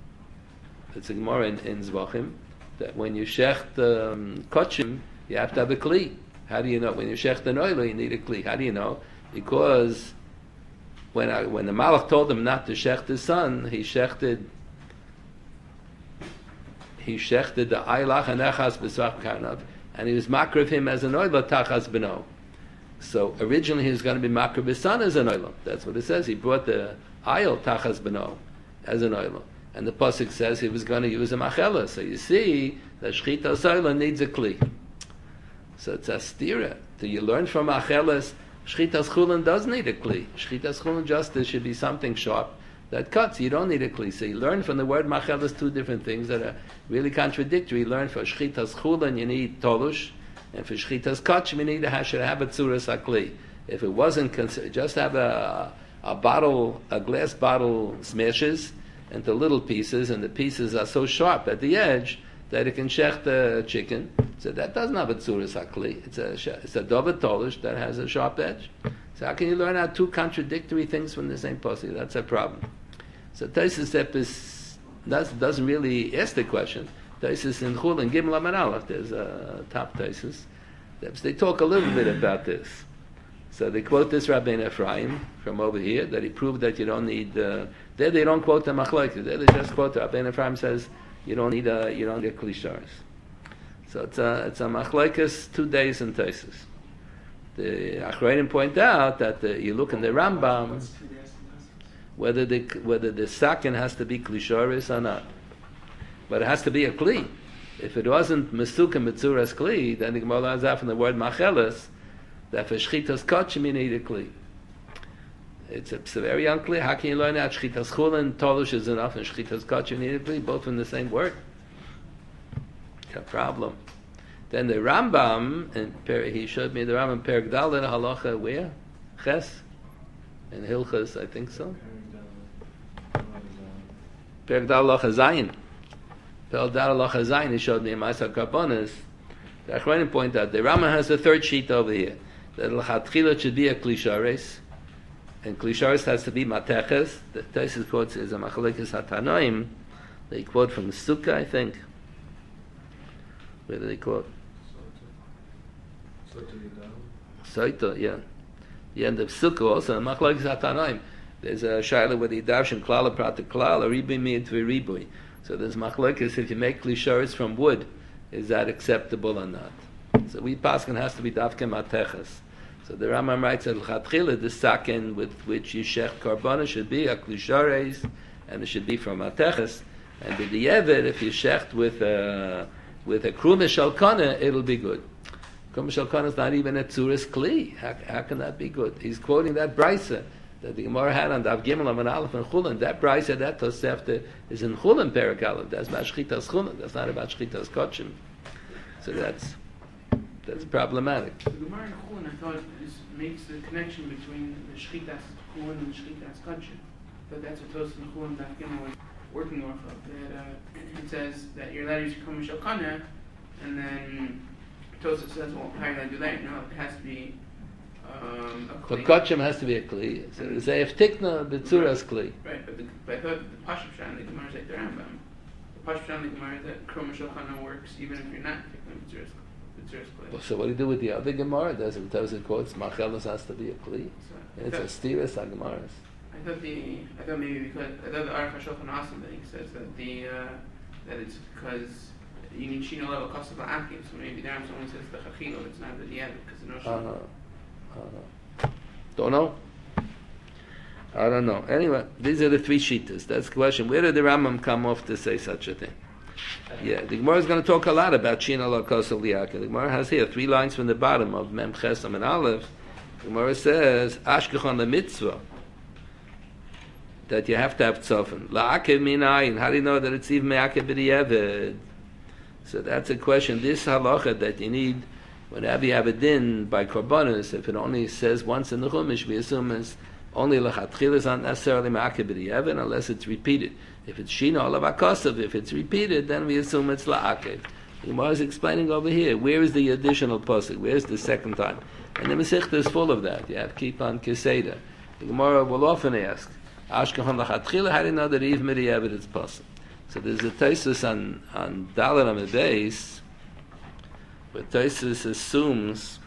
it's a Gemara in, in Zvachim that when you shecht um, kochim, you have to have a kli. How do you know? When you shecht an oil, you need a kli. How do you know? Because when I, when the Malach told him not to shecht his son, he shechted he shechted the Eilach and Echas b'svach karnav, and he was makriv him as an oil tachas beno. So originally he was going to be makar b'san as an oilam. That's what it says. He brought the ayil tachas b'no as an oilam. And the pasuk says he was going to use a machela. So you see that shchitas oilam needs a kli. So it's a stira. Do you learn from achelas? Shchitas chulin does need a kli. Shchitas chulin justice should be something sharp that cuts. You don't need a kli. So you learn from the word machelas two different things that are really contradictory. You learn for shchitas chulin you need tolush, and for shchitas kachim you need to have, should have a tzuras akli. If it wasn't considered, just have a, a bottle, a glass bottle smashes into little pieces, and the pieces are so sharp at the edge that it can shech the chicken. So that doesn't have a tzuras akli. It's a it's a dovet tolish that has a sharp edge. So how can you learn out two contradictory things from the same pasuk? That's a problem. So Taisus Epis doesn't really ask the question. Taisus in Chul and Gimel Amar Aleph, there's a top Taisus. They talk a little bit about this. So they quote this Rabbeinu Ephraim from over here that he proved that you don't need. Uh, there they don't quote the machlokes. There they just quote the Rabbeinu Ephraim says you don't need a you don't get klisharis. So it's a it's a machlokes two days in Taisus. The Achronim point out that the, you look in the Rambam whether the whether the sakin has to be klisharis or not, but it has to be a kli. If it wasn't mesukim mitzuras kli, then the Gemara has out from the word machelas that for shchitas kachim you need a kli. It's a, it's a very unclear. How can you learn that shchitas chulin tolush is enough and shchitas kachim you need a kli, both from the same word? It's a problem. Then the Rambam, and per, he showed me the Rambam Perek Daled halacha where? Ches? In Hilchas, I think so. Perek Daled halacha zayin. Perek Daled halacha zayin, he showed me in Ma'aser Karbonos. The Achronim point out, the Rambam has a third sheet over here. That l'chatchila should be a klisharis, and klisharis has to be mateches. The Taisus quotes is a machlekes hatanoim. They quote from Sukkah, I think. Where do they quote? Soito, yeah. The end of Sukkah also, machlekes hatanoim. There's a shaila where the darshan klal prat klal a ribui miyit v'ribui. So there's machlekes if you make klisharis from wood, is that acceptable or not? So we paskin has to be dafke mateches. So the Rambam writes that l'chatchila the sakin with which you shech karbana should be a klishares, and it should be from mateches. And with the evet, if you shecht with a with a kruma shalkana, it'll be good. Kruma shalkana is not even a tzuras kli. How, how can that be good? He's quoting that brisa that the Gemara had on Dav Gimel and Aleph and Chulin. That brisa, that Tosefta is in Chulin Perek Aleph. That's about shchitas Chulin. That's not about shchitas kochim. So that's that's problematic. The Gemara in Chulin, I thought, is, makes the connection between the shchitas Chulin and shchitas kochim. But that's what Tosefta and Chulin Dav Gimel was working off of. That uh, it says that you're allowed to use kruma shalkana, and then Tosefta says, well, how are you allowed to do that? No, it has to be. Um, a But kli. kochim has to be a kli. So they say if tikna b'tzuras kli. Right, but, the, but I thought the Pashup Shan, the Gemara is like the Rambam. The Pashup Shan, the Gemara is that kruma shalkana works even if you're not taking the b'tzuras kli. So what do you do with the other Gemara? Does it tells it quotes machelas has to be a kli? So, And it's a stiras Gemaras. I thought the I thought maybe because I thought the Aruch HaShulchan Aruch thing says that the uh, that it's because you need shino level kosav la'akim, so maybe there someone says the chachilo, it's not the diavad because the notion. Uh-huh. Uh-huh. Don't know. I don't know. Anyway, these are the three shitas. That's the question. Where did the Rambam come off to say such a thing? Yeah, the Gemara is going to talk a lot about shino level kosav li'akim. The Gemara has here three lines from the bottom of Mem Chesam and Aleph. The Gemara says Ashkechon the mitzvah. That you have to have tzofen. La'akev minayin. How do you know that it's even me'akev b'di'eved? So that's a question. This halacha that you need, whenever you have a din by korbanos, if it only says once in the chumash, we assume it's only lachatchil is not necessarily me'akev b'di'eved unless it's repeated. If it's shina olav hakosav, if it's repeated, then we assume it's la'akev. The Gemara is explaining over here. Where is the additional pasuk? Where is the second time? And the Masechta is full of that. You have to keep on keseda. The Gemara will often ask. Ashkechon lachatchila, how do you know that Eve Miriyevet is possible? So there's a Taisus on, on Dalet Amud Beis, where Taisus assumes,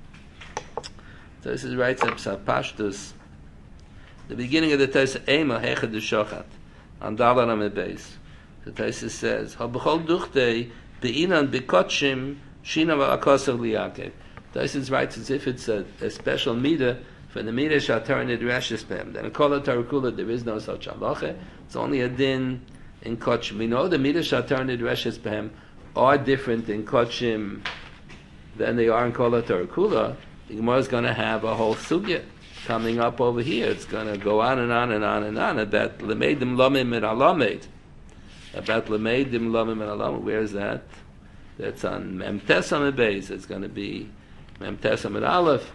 Taisus writes up Sapashtus, the beginning of the Taisus, Ema Hechad Shochat, on Dalet Amud Beis. The Taisus says, Ha b'chol duchtei, be'inan b'kotshim, shina v'akosav liyakev. Taisus writes as if it's a, a special midah for the midah shatar nidreshes behem. Then in kol tarakula there is no such halacha. It's only a din in kochim. We know the midah shatar nidreshes behem are different in kochim than they are in kol tarakula. The Gemara is going to have a whole sugya coming up over here. It's going to go on and on and on and on about lemeidim lomim and alamed. About lemeidim lomim and alamed. Where is that? That's on Mem Tesam Beis. It's going to be Mem Tesam and Aleph.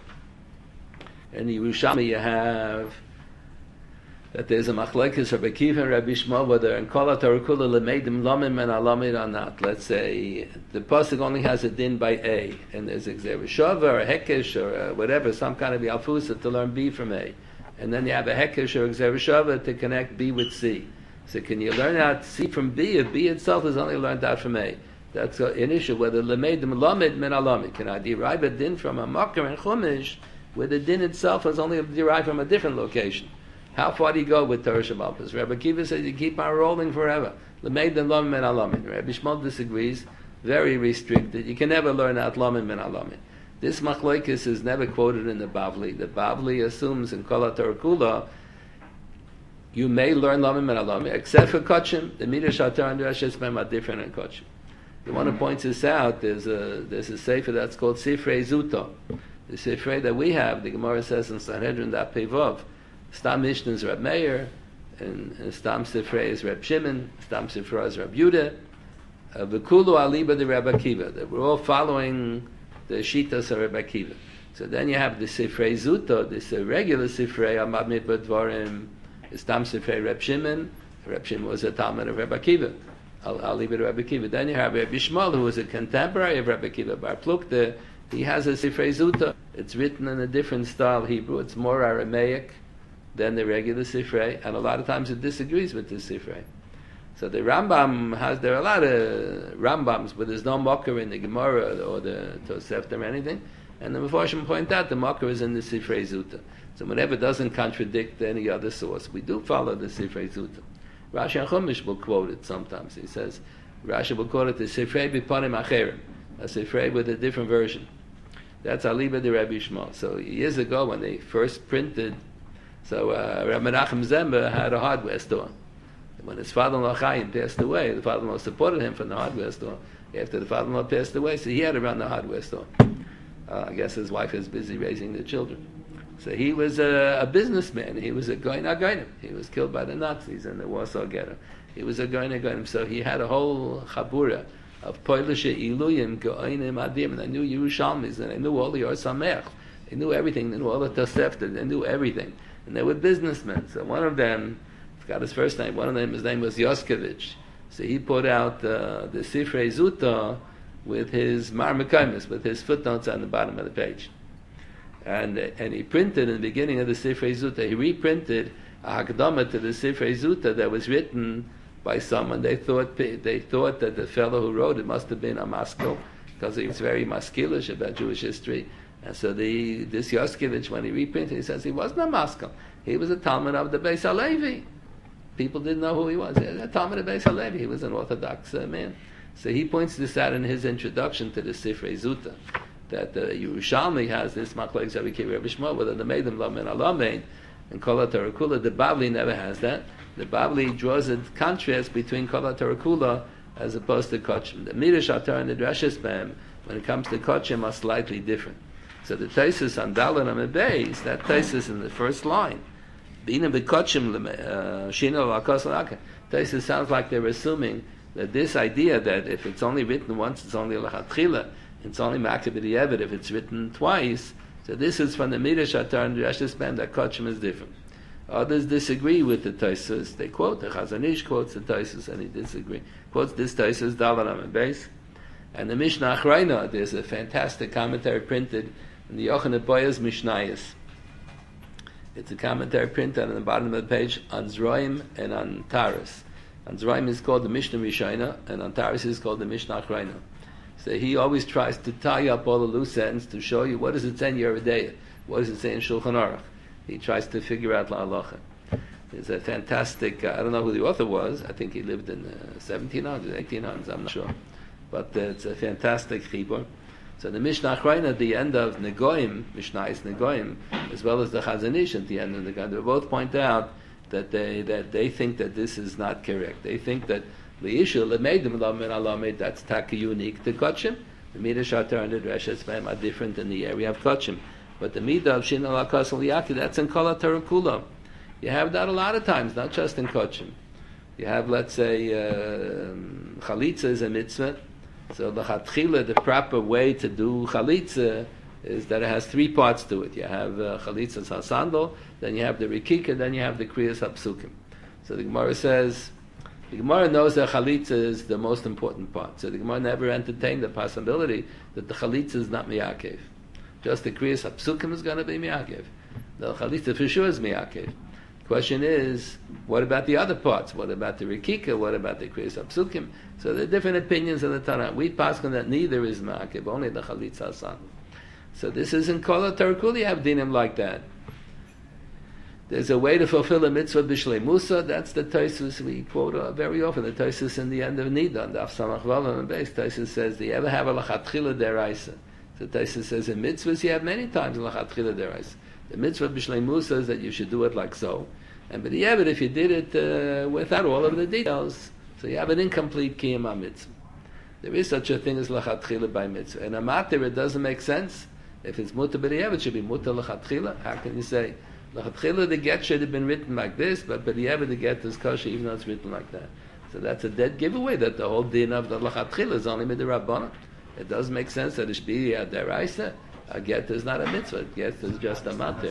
In Yerushalmi you have that there's a machlekes Rabbi Akiva and Rabbi Shmuel whether in Kol HaTorah lemeidim lomim and alamed or not. Let's say the pasuk only has a din by A, and there's a Gzerah or a Hekesh or a whatever, some kind of Yalfusa to learn B from A, and then you have a Hekesh or a Gzerah to connect B with C. So can you learn out C from B if B itself is only learned out from A? That's an issue whether lemeidim lamed min alamed. Can I derive a din from a makar and chumash where the din itself is only derived from a different location? How far do you go with Torah Shabbat? Rabbi Akiva says you keep on rolling forever. Lemeidim lamed min alamed. Rabbi Shmuel disagrees, very restricted. You can never learn out lamed min alamed. This machlokes is never quoted in the Bavli. The Bavli assumes in Kol HaTorah Kula you may learn lamed min alamed, except for kochim. The midah shatar and reshes behem are different in kochim. The one who points this out, there's a there's a sefer that's called Sifrei Zuto. The Sifrei that we have, the Gemara says in Sanhedrin Daf Pevov, Stam Mishnah is Reb Meir, and, and Stam Sifrei is Reb Shimon, Stam Sifrei is Reb Yudah, V'kulu aliba de Reb Akiva. That we're all following the Shitas of Reb Akiva. So then you have the Sifrei Zuto, this uh, regular Sifrei, Amad Midbar Dvarim, Stam Sifrei Reb Shimon. Reb Shimon was a Talmud of Reb Akiva. I'll, I'll leave it to Rabbi Akiva. Then you have Rabbi Shmuel, who was a contemporary of Rabbi Akiva, Bar Plukta. He has a Sifrei Zuta. It's written in a different style Hebrew. It's more Aramaic than the regular Sifrei, and a lot of times it disagrees with the Sifrei. So the Rambam has, there are a lot of Rambams, but there's no Mocker in the Gemara or the Tosefta or anything. And the Mefarshim point out the Mocker is in the Sifrei Zuta. So whenever it doesn't contradict any other source, we do follow the Sifrei Zuta. Rashi and Chumash will quote it sometimes. He says, Rashi will quote it the Sifrei Bipanim Acherim, a Sifrei with a different version. That's Aliba de Rabbi Shmuel. So years ago when they first printed, so uh, Rabbi Menachem Zember had a hardware store. When his father-in-law Chaim passed away, the father-in-law supported him from the hardware store. After the father-in-law passed away, so he had to run the hardware store. Uh, I guess his wife was busy raising the children. So he was a, a businessman. He was a goyin agoyim. He was killed by the Nazis in the Warsaw Ghetto. He was a goyin agoyim. So he had a whole chabura of poilishe iluyim goyinim adim. And they knew Yerushalmis, and they knew all the Or Sameach. They knew everything. They knew all the Tosefta. They knew everything. And they were businessmen. So one of them, I forgot his first name. One of them, his name was Yoskevich. So he put out uh, the Sifrei Zuta with his Marmekaimis, with his footnotes on the bottom of the page. And and he printed in the beginning of the Sifrei Zuta, he reprinted a Hakdama to the Sifrei Zuta that was written by someone. They thought they thought that the fellow who wrote it must have been a Maskil, because he was very maskilish about Jewish history. And so the this Yoskevich, when he reprinted, he says he wasn't a Maskil. He was a Talmud of the Beis Halevi. People didn't know who he was. He was a Talmud of Beis Halevi. He was an Orthodox uh, man. So he points this out in his introduction to the Sifrei Zuta, that the Yerushalmi has this machlokes Rabbi Akiva, Rabbi Shmuel, whether the Meidim Lamed Alamed and Kol HaTorah Kula. The Bavli never has that. The Bavli draws a contrast between Kol HaTorah Kula as opposed to Kochim. The Midah Shatar and the Dreshes Behem, when it comes to Kochim, are slightly different. So the Taisus on Dalan Amid Beis, that Taisus in the first line, Bina B'Kochim Shina L'Akos L'Aka. Taisus sounds like they're assuming that this idea that if it's only written once, it's only L'Chatchila, it's only Makabid Yevid if it's written twice. So this is from the Midah Shatar and Reshus Behem that Kochim is different. Others disagree with the Taisus. They quote, the Chazon Ish quotes the Taisus and he disagrees. Quotes this Taisus, Dalan Amid Beis. And the Mishnah Achreina, there's a fantastic commentary printed in the Yochanan Boyaz Mishnayos. It's a commentary printed on the bottom of the page on Zroim and on Taras. On Zroim is called the Mishnah Rishayna, and on Taras is called the Mishnah Achreina. So he always tries to tie up all the loose ends to show you what does it say in Yoreh De'ah, what does it say in Shulchan Aruch. He tries to figure out La Halacha. There's a fantastic, uh, I don't know who the author was, I think he lived in uh, seventeen hundreds, eighteen hundreds, I'm not sure. But uh, it's a fantastic chibur. So the Mishnah Achrayna at the end of Negoim, Mishnah is Negoim, as well as the Chazon Ish at the end of Negoim, they both point out that they that they think that this is not correct. They think that the issue Lemeidim Lamed Alamed, that's taka unique to Kotchim. The Midah Shatar and the Dreshes Bem are different in the area of Kotchim. But the Midah of Shin Al Akasal Yaki, that's in Kol HaTorah. You have that a lot of times, not just in Kotchim. You have, let's say, uh, Chalitza is a mitzvah. So the Chatchila, the proper way to do Chalitza is that it has three parts to it. You have uh, Chalitza Sasandal, then you have the Rikika, then you have the Kriyas HaPsukim. So the Gemara says, the Gemara knows that Chalitza is the most important part. So the Gemara never entertained the possibility that the Chalitza is not Miyakev. Just the Kriyas HaPsukim is going to be Miyakev. The Chalitza for sure is Miyakev. Question is, what about the other parts? What about the Rikika? What about the Kriyas HaPsukim? So there are different opinions in the Tanakh. We pass on that neither is Ma'akev, only the Chalitza Hasan. So this is in Kol HaTorah, you have dinim like that. There's a way to fulfill a mitzvah b'shlei Musa. That's the Tosfos we quote uh, very often. The Tosfos in the end of Nida, the Daf Samach Vav on the base. Tosfos says, "Do you ever have a lachatchila deraisa?" So Tosfos says, in mitzvahs you have many times a lachatchila deraisa. The mitzvah b'shlei Musa is that you should do it like so. And but yeah, but if you did it uh, without all of the details, so you have an incomplete kiyum mitzvah. There is such a thing as lachatchila by mitzvah. In a matter, it doesn't make sense. If it's muta b'diavad, it should be muta lachatchila. How can you say lachatchila the get should have been written like this, but b'diavad the get is kosher even though it's written like that? So that's a dead giveaway that the whole din of the lachatchila is only midrabanan. It does make sense that it should be a deraisa. A get is not a mitzvah. A get is just a matter.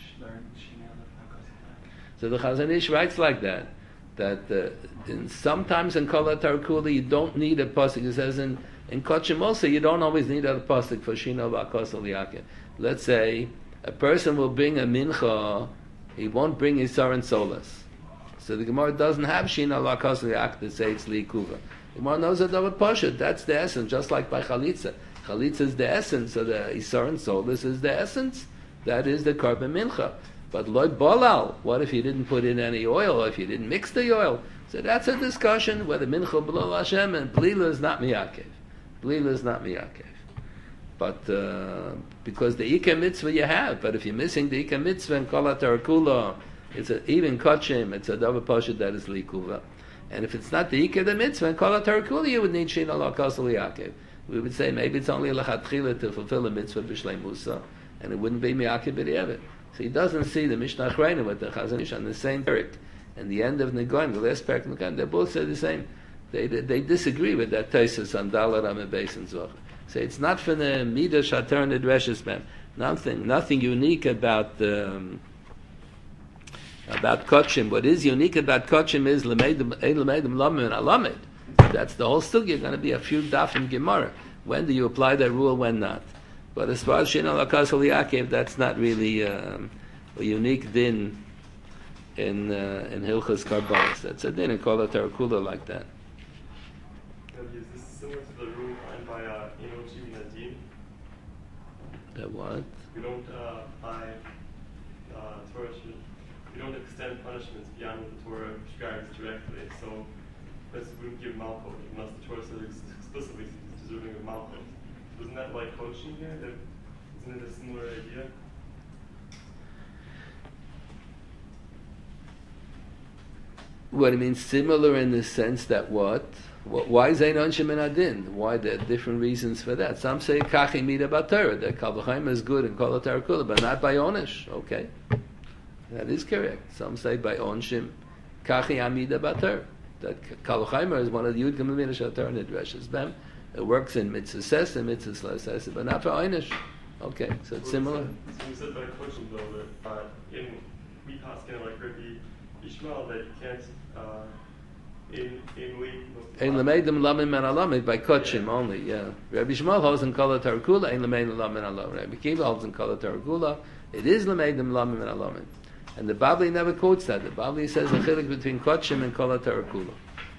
So the Chazon Ish writes like that, that uh, in, sometimes in Kol HaTorah you don't need a pasuk. It says in, in Kotchim also you don't always need a pasuk for Shino V'Akosel Yaakov. Let's say a person will bring a mincha, he won't bring his Isar and Solas. So the Gemara doesn't have Shino V'Akosel Yaakov to say it's Likuva. The Gemara knows that David Pasha, that's the essence, just like by Chalitza. Chalitza is the essence, so the Isar and Solas is the essence. That is the Karban Mincha. But loy bolal, what if you didn't put in any oil, or if you didn't mix the oil? So that's a discussion whether mincha b'lo Hashem and blila is not miyakev. Blila is not miyakev. But uh, because the ikar mitzvah you have, but if you're missing the ikar mitzvah in Kol HaTorah Kula, it's a, even kotchim, it's a davar pasha that is likuva. And if it's not the ikar the mitzvah in Kol HaTorah Kula, you would need shin ala kasel yakev. We would say maybe it's only lachatchila to fulfill a mitzvah b'shlei Musa, and it wouldn't be miyakev b'diavad. So he doesn't see the Mishnah Achrayna with the Chazon Ish on the same parak. And the end of Negoim, the last parak of Negoim, they both say the same. They, they, they disagree with that Tosfos on Dalar Amebes and Zohar. So it's not for the Midah Shatar and the Dreshes man. Nothing, nothing unique about um, about Kotchim. What is unique about Kotchim is Lemeidim Lamed and Alamed. That's the whole sugya. You're going to be a few daf in Gemara. When do you apply that rule? When not? But as far as Shin Al Akasel Yaakov, that's not really um, a unique din in uh, in Hilchos Karbanos. That's a din in Kol HaTorah Kula like that. Is this similar to the rule defined by uh, Enochi Nadin? That what? We don't uh, by uh, Torah should, we don't extend punishments beyond what the Torah prescribes directly. So this wouldn't give malchut unless the Torah says ex- explicitly it's deserving of malchut. Isn't that like coaching here? That, isn't it a similar idea? What it means similar in the sense that what? what why is Ein Onshim and Adin? Why there are different reasons for that? Some say Kachi Mida Batorah, that Kal V'chaim is good and Kol HaTorah Kula, but not by Onish. Okay, that is correct. Some say by Onshim Kachi Amida Batorah, that Kal V'chaim is one of the Yud Gimel Mina Shatar Nidreshes Bem. It works in mitzvah ses and mitzvah ses, but not for einish. Okay, so it's similar. So we said by coaching though that uh, in we pass kind of like Rabbi Yishmael that you can't uh, in in we. Ein lemeidim lamim and alamid by kotchim only. Yeah, Rabbi Yishmael holds in Kol HaTorah Kula. Ein lemeidim lamim and alamid. Rabbi Kiva holds in Kol HaTorah Kula. It is lemeidim lamim and alamid. And the Bavli never quotes that. The Bavli says a chiluk between kotchim and Kol HaTorah Kula.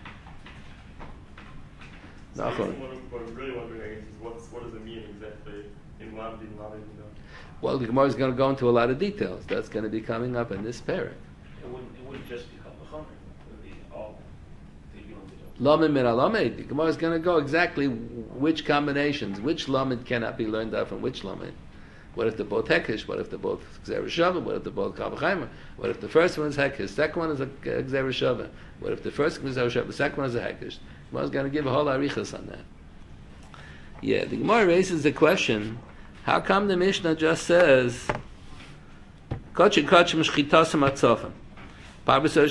So I guess what, I'm, what I'm really wondering is what's, what does it mean exactly in Lamdi and Lamdi? Well, the Gemara is going to go into a lot of details. That's going to be coming up in this parak. It wouldn't, it wouldn't just be Kal V'chomer. It would be all the Yom Lamed min alamed. The Gemara is going to go exactly which combinations, which lamed cannot be learned out from which lamed. What if they're both hekish? What if they're both gzeira shava? What if they're both kavachaymer? What if the first one is hekish, the second one is a gzeira shava? What if the first one is gzeira shava, the second one is a hekish? The Gemara is going to give a whole arichas on that. Yeah, the Gemara raises the question: how come the Mishnah just says kachim kachim shchitasam atzofim? All the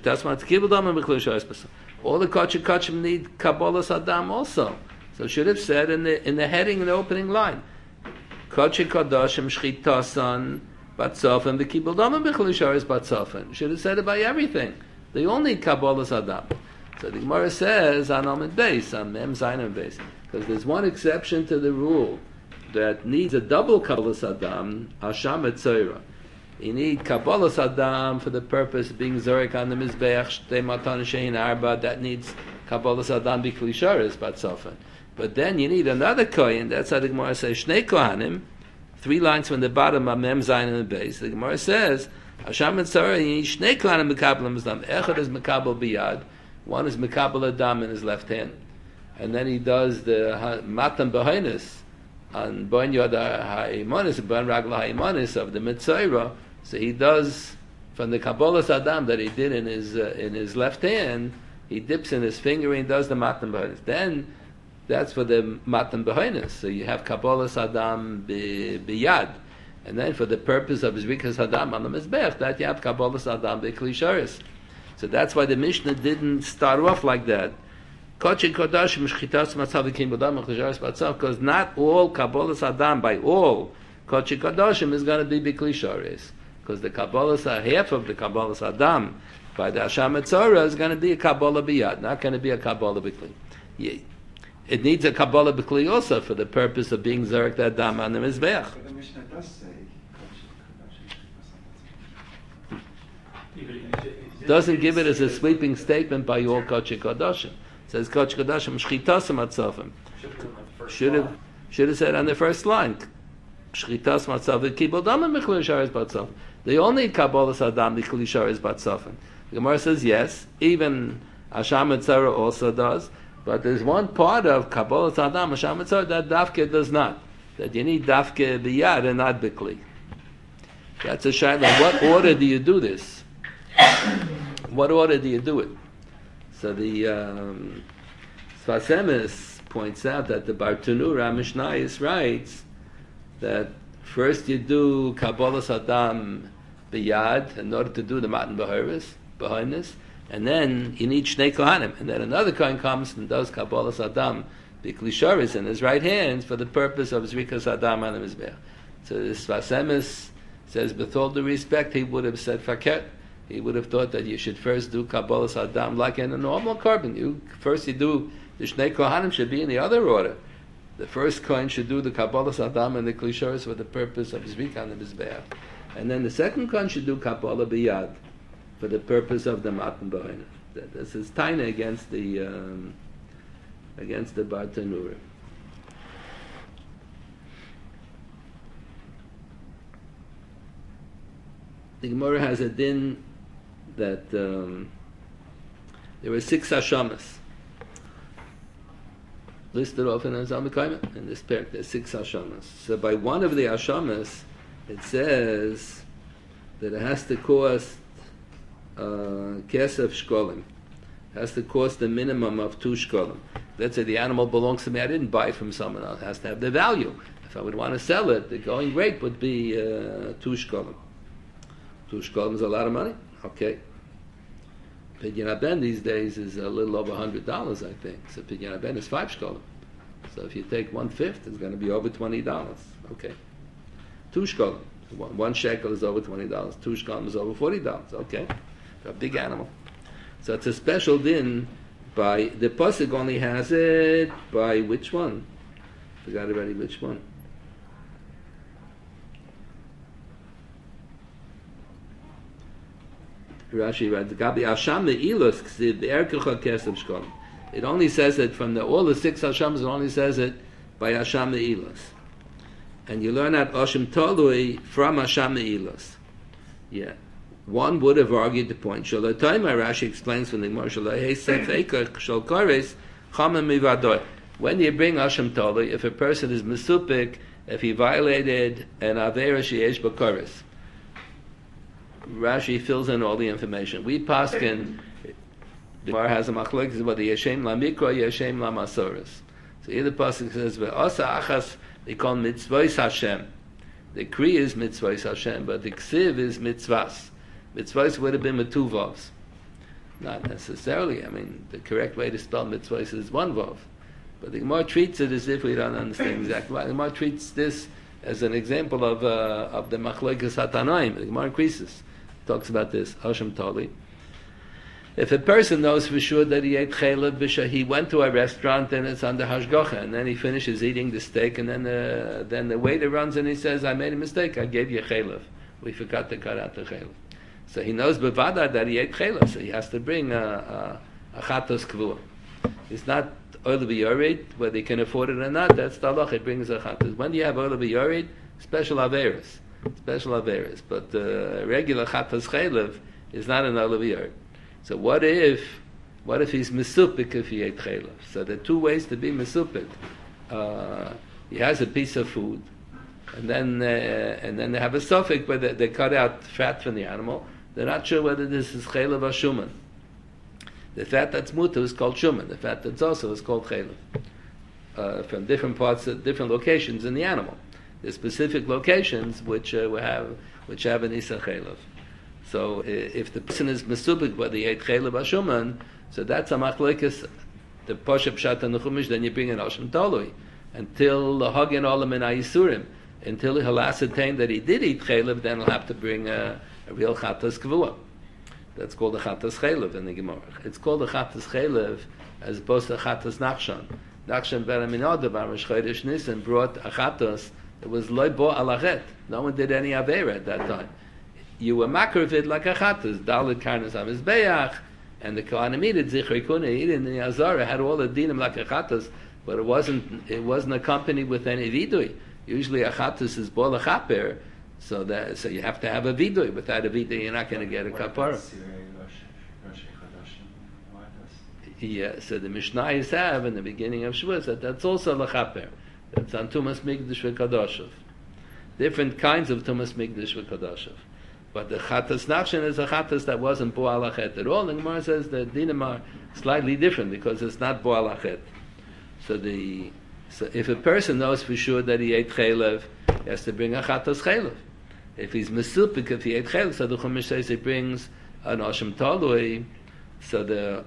kachim kachim need kabbalas adam also. So it should have said in the in the heading in the opening line, kachim kadashim shchitasan batzofim v'kibul damim b'chalisharis batzofim. Should have said it by everything. They all need kabbalas adam. So the Gemara says on Amid Beis, on Mem Zayin Beis, because there's one exception to the rule that needs a double kabbalas adam, Hasham Etzoira. You need kabbalas adam for the purpose of being zorek on the mizbeach shtei matan shein arba. That needs kabbalas adam b'kli sharis batzofen. But then you need another kohen. That's how the Gemara says shnei kohanim. Three lines from the bottom of Mem Zayin in the base. The Gemara says Hasham Etzara. You need shnei kohanim mekabel adam. Echad is mekabel biyad. One is mekabel adam in his left hand, and then he does the matan b'hoinus on bon yod ha'imanis, bon ragla ha'imanis of the mitzayra. So he does from the kabbalas adam that he did in his uh, in his left hand. He dips in his finger and he does the matan b'hoinus. Then that's for the matan b'hoinus. So you have kabbalas adam biyad, and then for the purpose of his rikas adam on the mizbech, that you have kabbalas adam b'kli sharis. So that's why the Mishnah didn't start off like that. Because not all kabbalas adam by all kochi kodashim is going to be b'kli sharis. Because the kabbalas, half of the kabbalas adam by the Hasham Etzora is going to be a kabbalah biyad, not going to be a kabbalah b'kli. It needs a kabbalah b'kli also for the purpose of being zarek the adam on the mizbeach. But the Mishnah does say Doesn't give it as a sweeping statement by all kochi kodashim. It says kochi kodashim shchitasam atzofim. Should have should have said on the first line. Shchitas matzav kibul damim b'kli sharis batzofim. They all need kabbalas adam b'kli sharis batzofim. The Gemara says yes. Even Hasham Etzara also does. But there's one part of kabbalas adam Hasham Etzara that dafke does not. That you need dafke biyad and not b'kli. That's a shayla. What order do you do this? What order do you do it? So the um, Sfas Emes points out that the Bartanura Mishnayos writes that first you do kabbalas adam biyad in order to do the matan b'hoinus, and then you need shnei kohanim, and then another kohen comes and does kabbalas adam b'kli sharis in his right hand for the purpose of zrikas adam on the mizbeach. So the Sfas Emes says, with all due respect, he would have said faket. He would have thought that you should first do kabbalas adam like in a normal carbon. You first you do the shnei kohanim should be in the other order. The first kohen should do the kabbalas adam and the kli sharis for the purpose of zvika on the mizbeach, and then the second kohen should do kabbalah biyad for the purpose of the matan b'hoinus. This is taina against the um, against the Bartanura. The Gemara has a din that um, there were six hashamas listed off in Azamikayim. In this parak, there's six hashamas. So by one of the hashamas, it says that it has to cost uh, kesef shkolim. It has to cost a minimum of two shkolim. Let's say the animal belongs to me. I didn't buy it from someone else. It has to have the value. If I would want to sell it, the going rate would be uh, two shkolim. Two shkolim is a lot of money. Okay. Pidyon haben these days is a little over a hundred dollars, I think. So pidyon haben is five shkolim. So if you take one fifth, it's going to be over twenty dollars. Okay. Two shkolim. One, one shekel is over twenty dollars. Two shkolim is over forty dollars. Okay. For a big animal. So it's a special din. By the pasuk only has it by which one? Forgot already which one. Rashi writes, "Gabi Hasham me'ilos ksiv be'erkecha kesef shkolim." It only says it from the all the six Hashams. It only says it by Hasham me'ilos, and you learn that Hasham Tolui from Hasham me'ilos. Yeah, one would have argued the point. Shalotaima, Rashi explains from the Gemara, Shalai Sef Eikach Shal Koris Chama Mivador. When you bring Hashem Tali, if a person is Mesupik, if he violated an Avera Sheyesh B'Koris, Rashi fills in all the information. We paskin, the Gemara has a machlokes about the Yeshem La Mikra, Yeshem La Masoris. So here the pasuk says, "Ve'asa achas," they call mitzvahs Hashem. The Kri is mitzvahs Hashem, but the Ksiv is mitzvahs. Mitzvahs would have been with two vavs. Not necessarily. I mean, the correct way to spell mitzvahs is one vav. But the Gemara treats it as if we don't understand exactly why. The Gemara treats this as an example of uh, of the machlokes hatanoim. The Gemara increases, talks about this Hashem Tali. If a person knows for sure that he ate chaylev b'sha, he went to a restaurant and it's under hashgacha, and then he finishes eating the steak, and then uh, then the waiter runs and he says, "I made a mistake. I gave you chaylev. We forgot to cut out the chaylev." So he knows bevada that he ate chaylev, so he has to bring a, a, a chatos kvua. It's not oil b'yorid, whether he can afford it or not. That's the halach. It brings a chatos. When do you have oil b'yorid? Special averis, special averis. But uh, regular chatos chaylev is not an oil b'yorid. So what if, what if he's mesupik if he ate chaylev? So there are two ways to be mesupik. Uh, he has a piece of food, and then uh, and then they have a suffix where they, they cut out fat from the animal. They're not sure whether this is chaylev or shuman. The fat that's muta is called shuman. The fat that's also is called chaylev. Uh, from different parts, of different locations in the animal. There's specific locations which uh, have which have an isa chaylev. So uh, if the person is mesubik, whether he ate chaylev or shuman, so that's a machlokes. The posha pshat and chumash, then you bring an Hashem Tolui until the hagin olam and ayisurim, until he'll ascertain that he did eat chaylev, then he'll have to bring a, a real chatas kvua. That's called a chatas chaylev in the Gemara. It's called a chatas chaylev as opposed to a chatas nachshan. Nachshan ben Aminadav Rosh Chodesh Nisan brought a chatas that was loy bo alachet. No one did any avera at that time. You were makar of it like a chatas. Dalit karnas hamizbeach, and the kohanim eat it. Zichrei kuna eat it. And the azara had all the dinim like a chatas, but it wasn't. It wasn't accompanied with any vidui. Usually a chatas is bol chaper, so that so you have to have a vidui. Without a vidui, you're not going to get a kapara. Yeah, so the Mishnayos have in the beginning of Shavuos that that's also lachaper. That's on Tumas Migdash v'Kadoshev. Different kinds of Tumas Migdash v'Kadoshev. But the Chatas Nachshan is a Chatas that wasn't Bo Alachet at all. And the Gemara says the dinim are slightly different because it's not Bo Alachet. So the so if a person knows for sure that he ate chaylev, he has to bring a Chatas chaylev. If he's mesupik, if he ate chaylev, so the Chumash says he brings an Hashem Talui. So the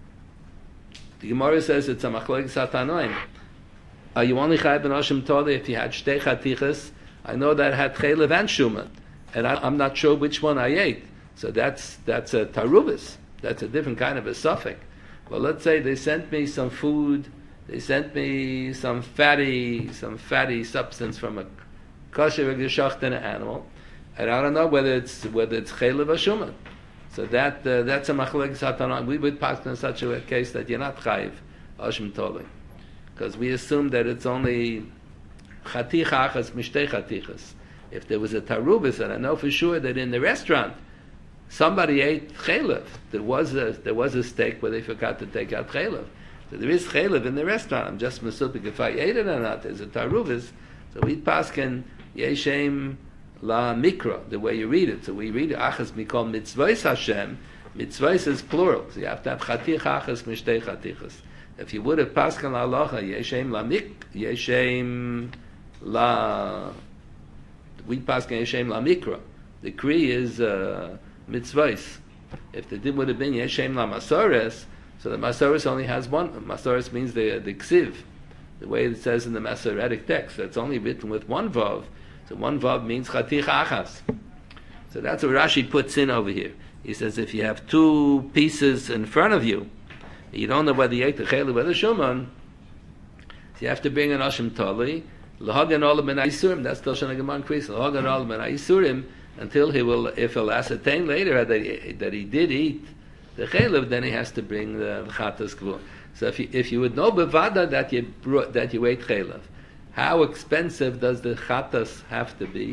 The Gemara says it's a machlokes hatanoim. Are you only chayav ben Hashem Toli if you had shtei chatichas? I know that had chaylev and shuman, and I, I'm not sure which one I ate. So that's that's a tarubis. That's a different kind of a suffix. Well, let's say they sent me some food. They sent me some fatty some fatty substance from a kosher geshachten animal, and I don't know whether it's whether it's chaylev or shuman. So that uh, that's a machlokes hatanoim. We would pass in such a case that you're not chayiv Hashem Toli, because we assume that it's only chaticha achas mishtei chatichas. If there was a tarubis, and I know for sure that in the restaurant somebody ate chaylev, there was a there was a steak where they forgot to take out chaylev. So there is chaylev in the restaurant. I'm just mesupik if I ate it or not. There's a tarubis, so we pass in yeshem La Mikra, the way you read it. So we read it, Achas Mikol Mitzvahs Hashem. Mitzvahs is plural. So you have to have Chatich Achas Mishtei Chatichas. If you would have Paskan La Aloha, Yeshem La Mik, Yeshem La, we Paskan Yeshem La Mikra. The Kri is uh, Mitzvahs. If the Dim would have been Yeshem La Masores, so the Masores only has one. Masores means the, the Ksiv, the way it says in the Masoretic text. That's only written with one Vav. So one vav means chatich achas. So that's what Rashi puts in over here. He says if you have two pieces in front of you, you don't know whether you ate the chaylev or the shuman, so you have to bring an Hashem Tali, l'hagan olam ben ayisurim, that's Toshan Gemara Kris, l'hagan olam ben ayisurim, until he will, if he'll ascertain later that he, that he did eat the chaylev, then he has to bring the chatas kvul. So if you, if you would know bevada that you brought, that you ate chaylev, how expensive does the chatas have to be?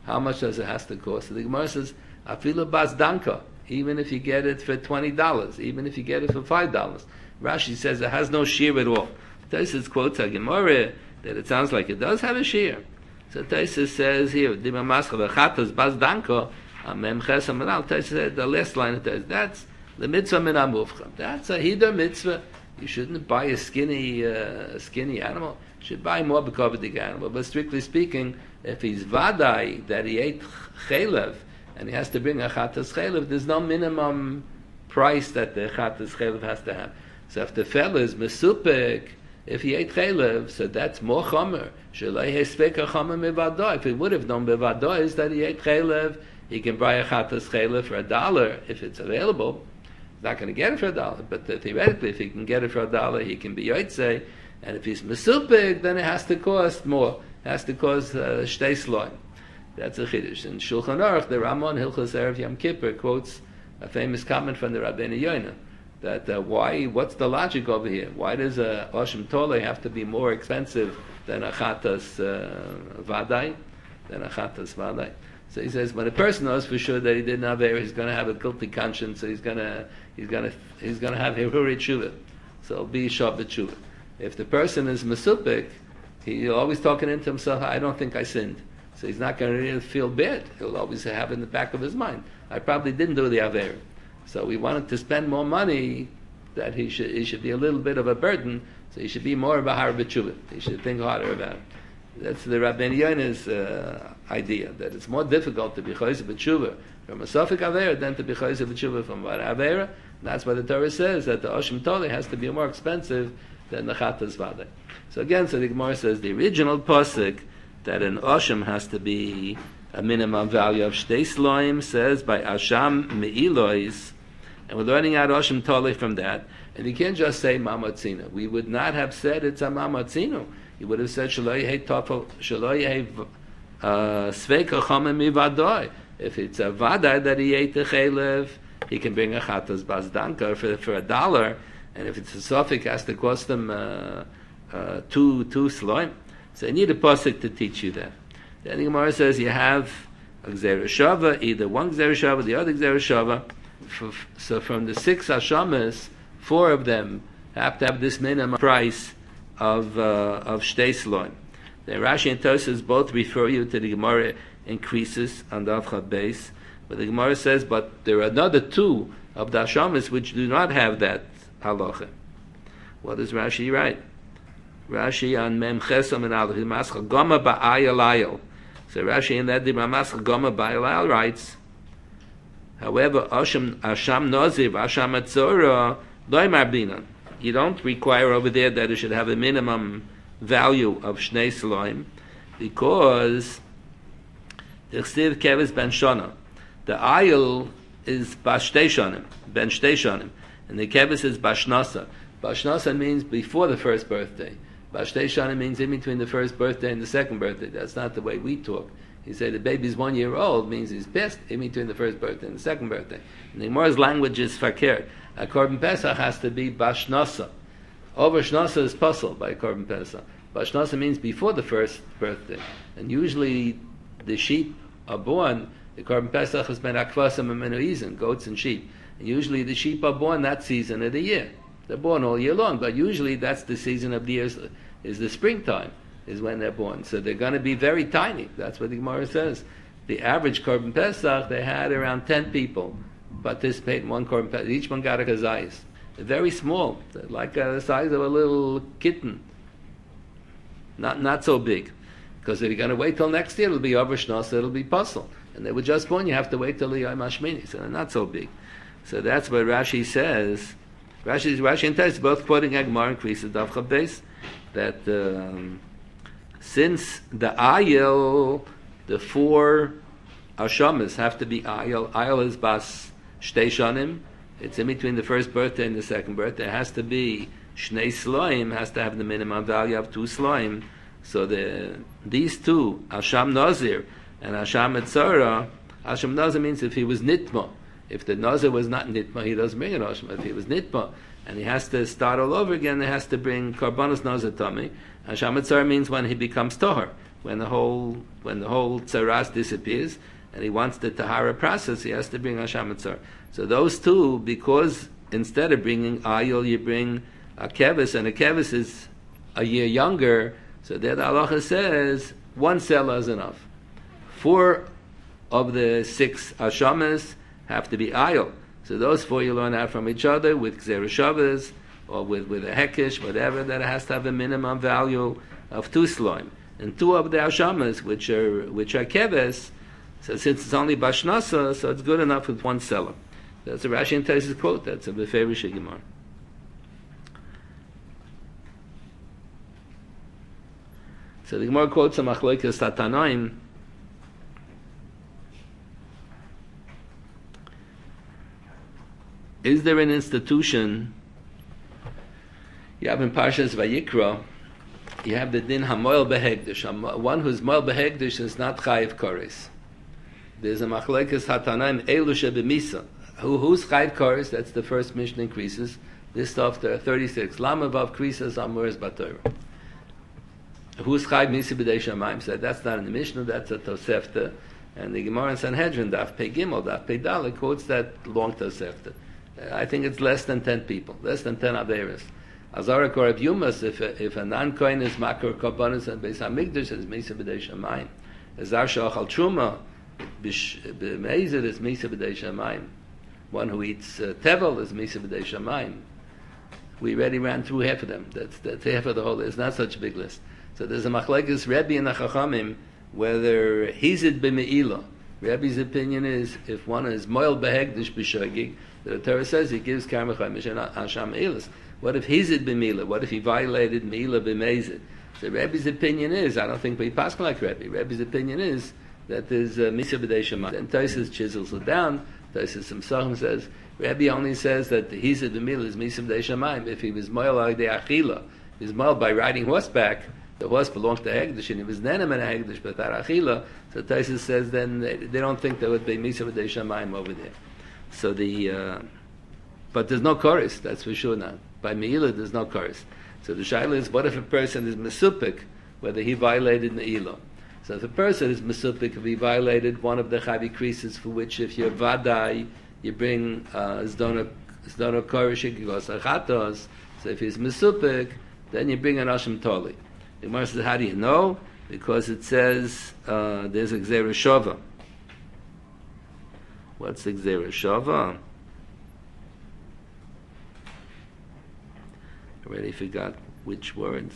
how much does it have to cost? So the Gemara says, afilu bas danka, even if you get it for twenty dollars, even if you get it for five dollars. Rashi says it has no shear at all. Taisus quotes a Gemara that it sounds like it does have a shear. So Taisus says here, Dima Mascha v'chatas bas danka, amem ches amanal. Taisus said the last line of Taisus, that's the mitzvah min amufcha. That's a hiddur mitzvah. You shouldn't buy a skinny, uh, skinny animal. You should buy more b'kovedik animal. But strictly speaking, if he's vadai that he ate chelev and he has to bring a chatas chelev, there's no minimum price that the chatas chelev has to have. So if the fellow is mesupik, if he ate chelev, so that's more chomer. Shalei hespeka chomer mevadoi. If he would have known bevadoi is that he ate chelev, he can buy a chatas chelev for a dollar if it's available. He's not going to get it for a dollar, but theoretically, if he can get it for a dollar, he can be yotzei. And if he's mesupik, then it has to cost more. It has to cost shtei sloim. That's a chiddush. In Shulchan Aruch, the Ramon Hilchos Erev Yom Kippur quotes a famous comment from the Rabbeinu Yoina that uh, why? What's the logic over here? Why does a Oshim Tole have to be more expensive than a Chatas uh, Vadai? Than a Chatas Vadai. So he says when a person knows for sure that he didn't have air, he's going to have a guilty conscience. So he's going to he's going to he's going to have Hiruri Tshuva. So it'll be Shabbat Tshuva. If the person is mesupik, he's always talking into himself, I don't think I sinned. So he's not going to really feel bad. He'll always have in the back of his mind, I probably didn't do the Aver. So we wanted to spend more money, that he should he should be a little bit of a burden, so he should be more of a har b'tshuva. He should think harder about it. That's the Rabbeinu Yona's uh, idea, that it's more difficult to be chayzer b'tshuva from a sofik Aver than to be chayzer b'tshuva from what Aver. That's why the Torah says that the Oshim Tole has to be more expensive than the Chatas Vadai. So again, so the Gemara says the original pasuk that an Oshim has to be a minimum value of Shtei Sloim says by Asham Me'ilois, and we're learning out Oshim Tole from that. And you can't just say Mamatzino. We would not have said it's a Mamatzino. You would have said Shaloi Hei Tofel, Shaloi Hei Sveika Chomem Mivadoi. If it's a Vadai that he ate the Chelev, he can bring a Chatas Bazdanka for, for a dollar. And if it's a Sofik, it has to cost them uh, uh, two, two Sloim. So you need a pasuk to teach you that. Then the Gemara says you have a Gzera Shava, either one Gzera Shava, the other Gzera Shava. So from the six Hashamas, four of them have to have this minimum price of uh, of Shtei Sloim. Then Rashi and Tosas both refer you to the Gemara increases on the Avchad base, but the Gemara says, but there are another two of the Hashamas which do not have that halacha. What does Rashi write? Rashi on Mem Chesam and Al Mascha Goma Ba'ayalayel. So Rashi in that the Mascha Goma Ba'ayalayel writes, however, Asham Asham Noziv Asham Atzora Loy Marbinan. You don't require over there that it should have a minimum value of Shnei Sloim, because the Chsiv Keves Ben Shona, the ayil is Bashtei Shonim, Ben Shtei Shonim, and the Keves is Bashnasa. Bashnasa means before the first birthday. Bashtei Shana means in between the first birthday and the second birthday. That's not the way we talk. You say the baby's one year old means he's pissed in between the first birthday and the second birthday. And the Gemara's language is fakir. A Korban Pesach has to be Bashnasa. Over Shnasa is puzzled by Korban Pesach. Bashnasa means before the first birthday. And usually the sheep are born, the Korban Pesach has been akvasam and menuizim, goats and sheep. And usually the sheep are born that season of the year. They're born all year long, but usually that's the season of the year, is the springtime, is when they're born. So they're going to be very tiny. That's what the Gemara says. The average Korban Pesach, they had around ten people participate in one Korban Pesach. Each one got a kazayis. They're very small, they're like uh, the size of a little kitten. Not not so big. Because if you're going to wait till next year, it'll be over Shnos, it'll be puzzle. And they were just born, you have to wait till the Yom Hashmini. So they're not so big. So that's what Rashi says. Rashi, Rashi and Tais both quoting Agmar and Krisa Dav Chabbeis, that um, since the Ayel, the four Ashamas have to be Ayel, Ayel is Bas Shtei Shanim, it's in between the first birthday and the second birthday, it has to be Shnei Sloim, has to have the minimum value of two Sloim. So the these two, Asham Nazir and Asham Etzara, Asham Nazir means if he was Nitma. If the Nazir was not Nitma, he doesn't bring an Asham. If he was Nitma, and he has to start all over again, he has to bring Karbanos Nazir Tami. Asham Etzara means when he becomes Tohar, when the whole when the whole tzaras disappears, and he wants the tahara process, he has to bring Hasham Tzar. So those two, because instead of bringing ayil, you bring a kevis, and a kevis is a year younger, so there the halacha says one selah is enough. Four of the six hashamas have to be ayil. So those four you learn out from each other with Gzera Shabbos, or with, with a hekish, whatever, that it has to have a minimum value of two sloim. And two of the hashamas, which are which are keves, so since it's only bashnasa, so it's good enough with one seller. That's a Rashi and Taisus quote. That's a Beferish Gemara. So the Gemara quotes a Machlokes Tatanoim. Is there an institution? You have in Parshas Vayikra, you have the din hamoel behegdish. One who's moel behegdish is not chayiv koris. There's a machlekes hatanaim elu shebemisa. Who who's chayiv koris? That's the first Mishnah increases. This stuff there are thirty-six. Lama vav krisas amuris batorah. Who's chayiv misa b'dei shamayim? Said that's not in the Mishnah. That's a tosefta. And the Gemara in Sanhedrin daf pei gimel daf pei dalek quotes that long tosefta. I think it's less than ten people, less than ten averis. Azara Korab Yumas, if a, if a non-kohen is makar korbanos and Beis Hamikdash, is misa b'dei shamayim. Azar she'achal truma, b'meizid is misa b'dei shamayim. One who eats uh, tevel is misa b'dei shamayim. We already ran through half of them. That's, that's half of the whole list. It's not such a big list. So there's a machlekes Rebbe and a Chachamim whether hizid b'meila. Rebbe's opinion is if one is moel behegdish b'shogig, the Torah says he gives karmachamish and asham eilis. What if hizid b'mila? What if he violated mila b'mezid? So Rebbe's opinion is, I don't think we pass like Rebbe. Rebbe's opinion is that there's misa b'dei shamayim. Then Tosfos chisels it down. Tosfos Simsachim says Rebbe only says that the hizid b'mila is misa b'dei shamayim if he was moel al de achila. He was moel by riding horseback. The horse belonged to Hegdish, and he was nenem and Hegdish, but that achila. So Tosfos says then they, they don't think there would be misa b'dei shamayim over there. So the uh, but there's no chorus. That's for sure now. By Me'ilah, there's no chorus. So the shaila is, what if a person is mesupik, whether he violated Me'ilah? So if a person is mesupik, if he violated one of the chavi creases, for which if you're vadai, you bring zdona chorus, achatos. So if he's mesupik, then you bring an asham toli. The Gemara says, how do you know? Because it says uh, there's a gzera shova. What's the gzera shova? I already forgot which words.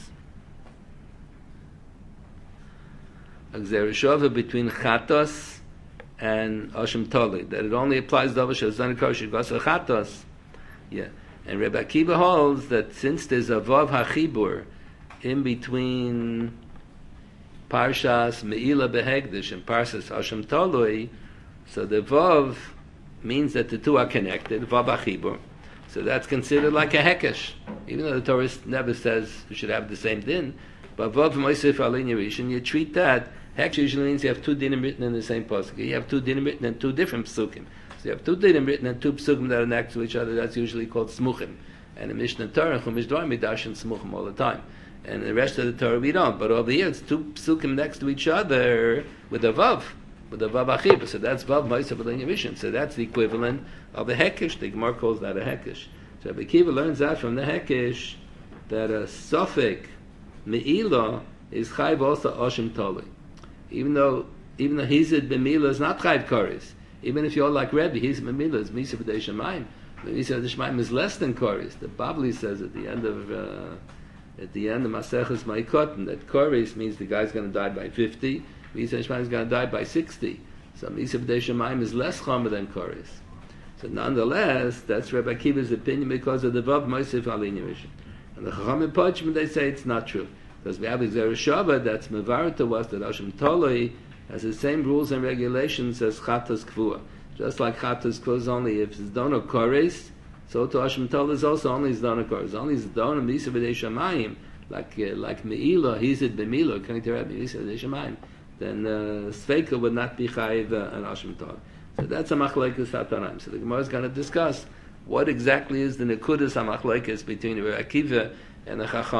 A gzera shova between chatos and asham toli. That it only applies to Davar Shazan Kosh Gasa chatos. Yeah. And Rebbe Akiva holds that since there's a vav hachibur in between Parshas Me'ilah Behegdish and Parshas Asham Toloi, so the vav means that the two are connected, vav hachibur. So that's considered like a hekesh, even though the Torah never says you should have the same din. But vav moisef alin yerishin, you treat that. Hekesh usually means you have two dinim written in the same pasuk. You have two dinim written in two different psukim. So you have two dinim written in two psukim that are next to each other. That's usually called smuchim. And in Mishnah Torah, Chumash Dvarim, we dash in smuchim all the time. And the rest of the Torah we don't. But over here, it's two psukim next to each other with a vav, with a vav achib. So that's vav moisef alin yerishin. So that's the equivalent of a hekesh. The Gemara calls that a hekesh. So Rabbi Akiva learns out from the hekesh that a suffix me'ilah is chayv also ashim toli. Even though even though hizid b'milah is not chayv koris. Even if you're like Rebbe, hizid b'milah is misa b'dei shamayim. The misa b'dei shamayim is less than koris. The Babli says at the end of uh, at the end of Maseches Ma'ikotin that koris means the guy's going to die by fifty. Misa b'dei shamayim is going to die by sixty. So misa b'dei shamayim is less chomer than koris. So nonetheless, that's Rebbe Akiva's opinion because of the vav moisef alin yerishin. And the Chachamim Pochim, they say it's not true. Because we have Gzera Shava that's mevarer to us that Asham Toloi has the same rules and regulations as Chatas Kvua. Just like Chatas Kvua is only if it's Dono Kores, so to Asham Toloi is also only Dono Kores. Only Dono Misa B'dei Shamayim, like uh, like Me'ilah, Hizid B'Milah, according to Rebbe, Misa B'dei Shamayim, then uh, Sveika would not be Chayiv uh, an Asham Toloi. So that's a machlekes hatanaim. So the Gemara is going to discuss what exactly is the nekudas hamachlekes between Rebbe Akiva and the Chachamim.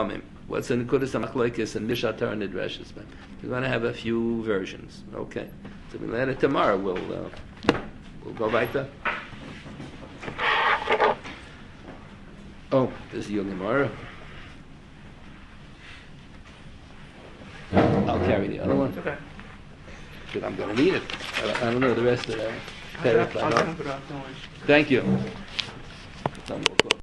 What's the Nekudas HaMachloikis and Mishatar and Nidreshes? We're going to have a few versions. Okay. So we'll let it tomorrow. We'll, uh, we'll go right there. Oh, this is your Gemara. I'll carry the other one. Okay. Because I'm going to need it. I I don't know the rest of the I'll Perek. I'll I don't- dump it off, don't worry. Thank you. Some will close.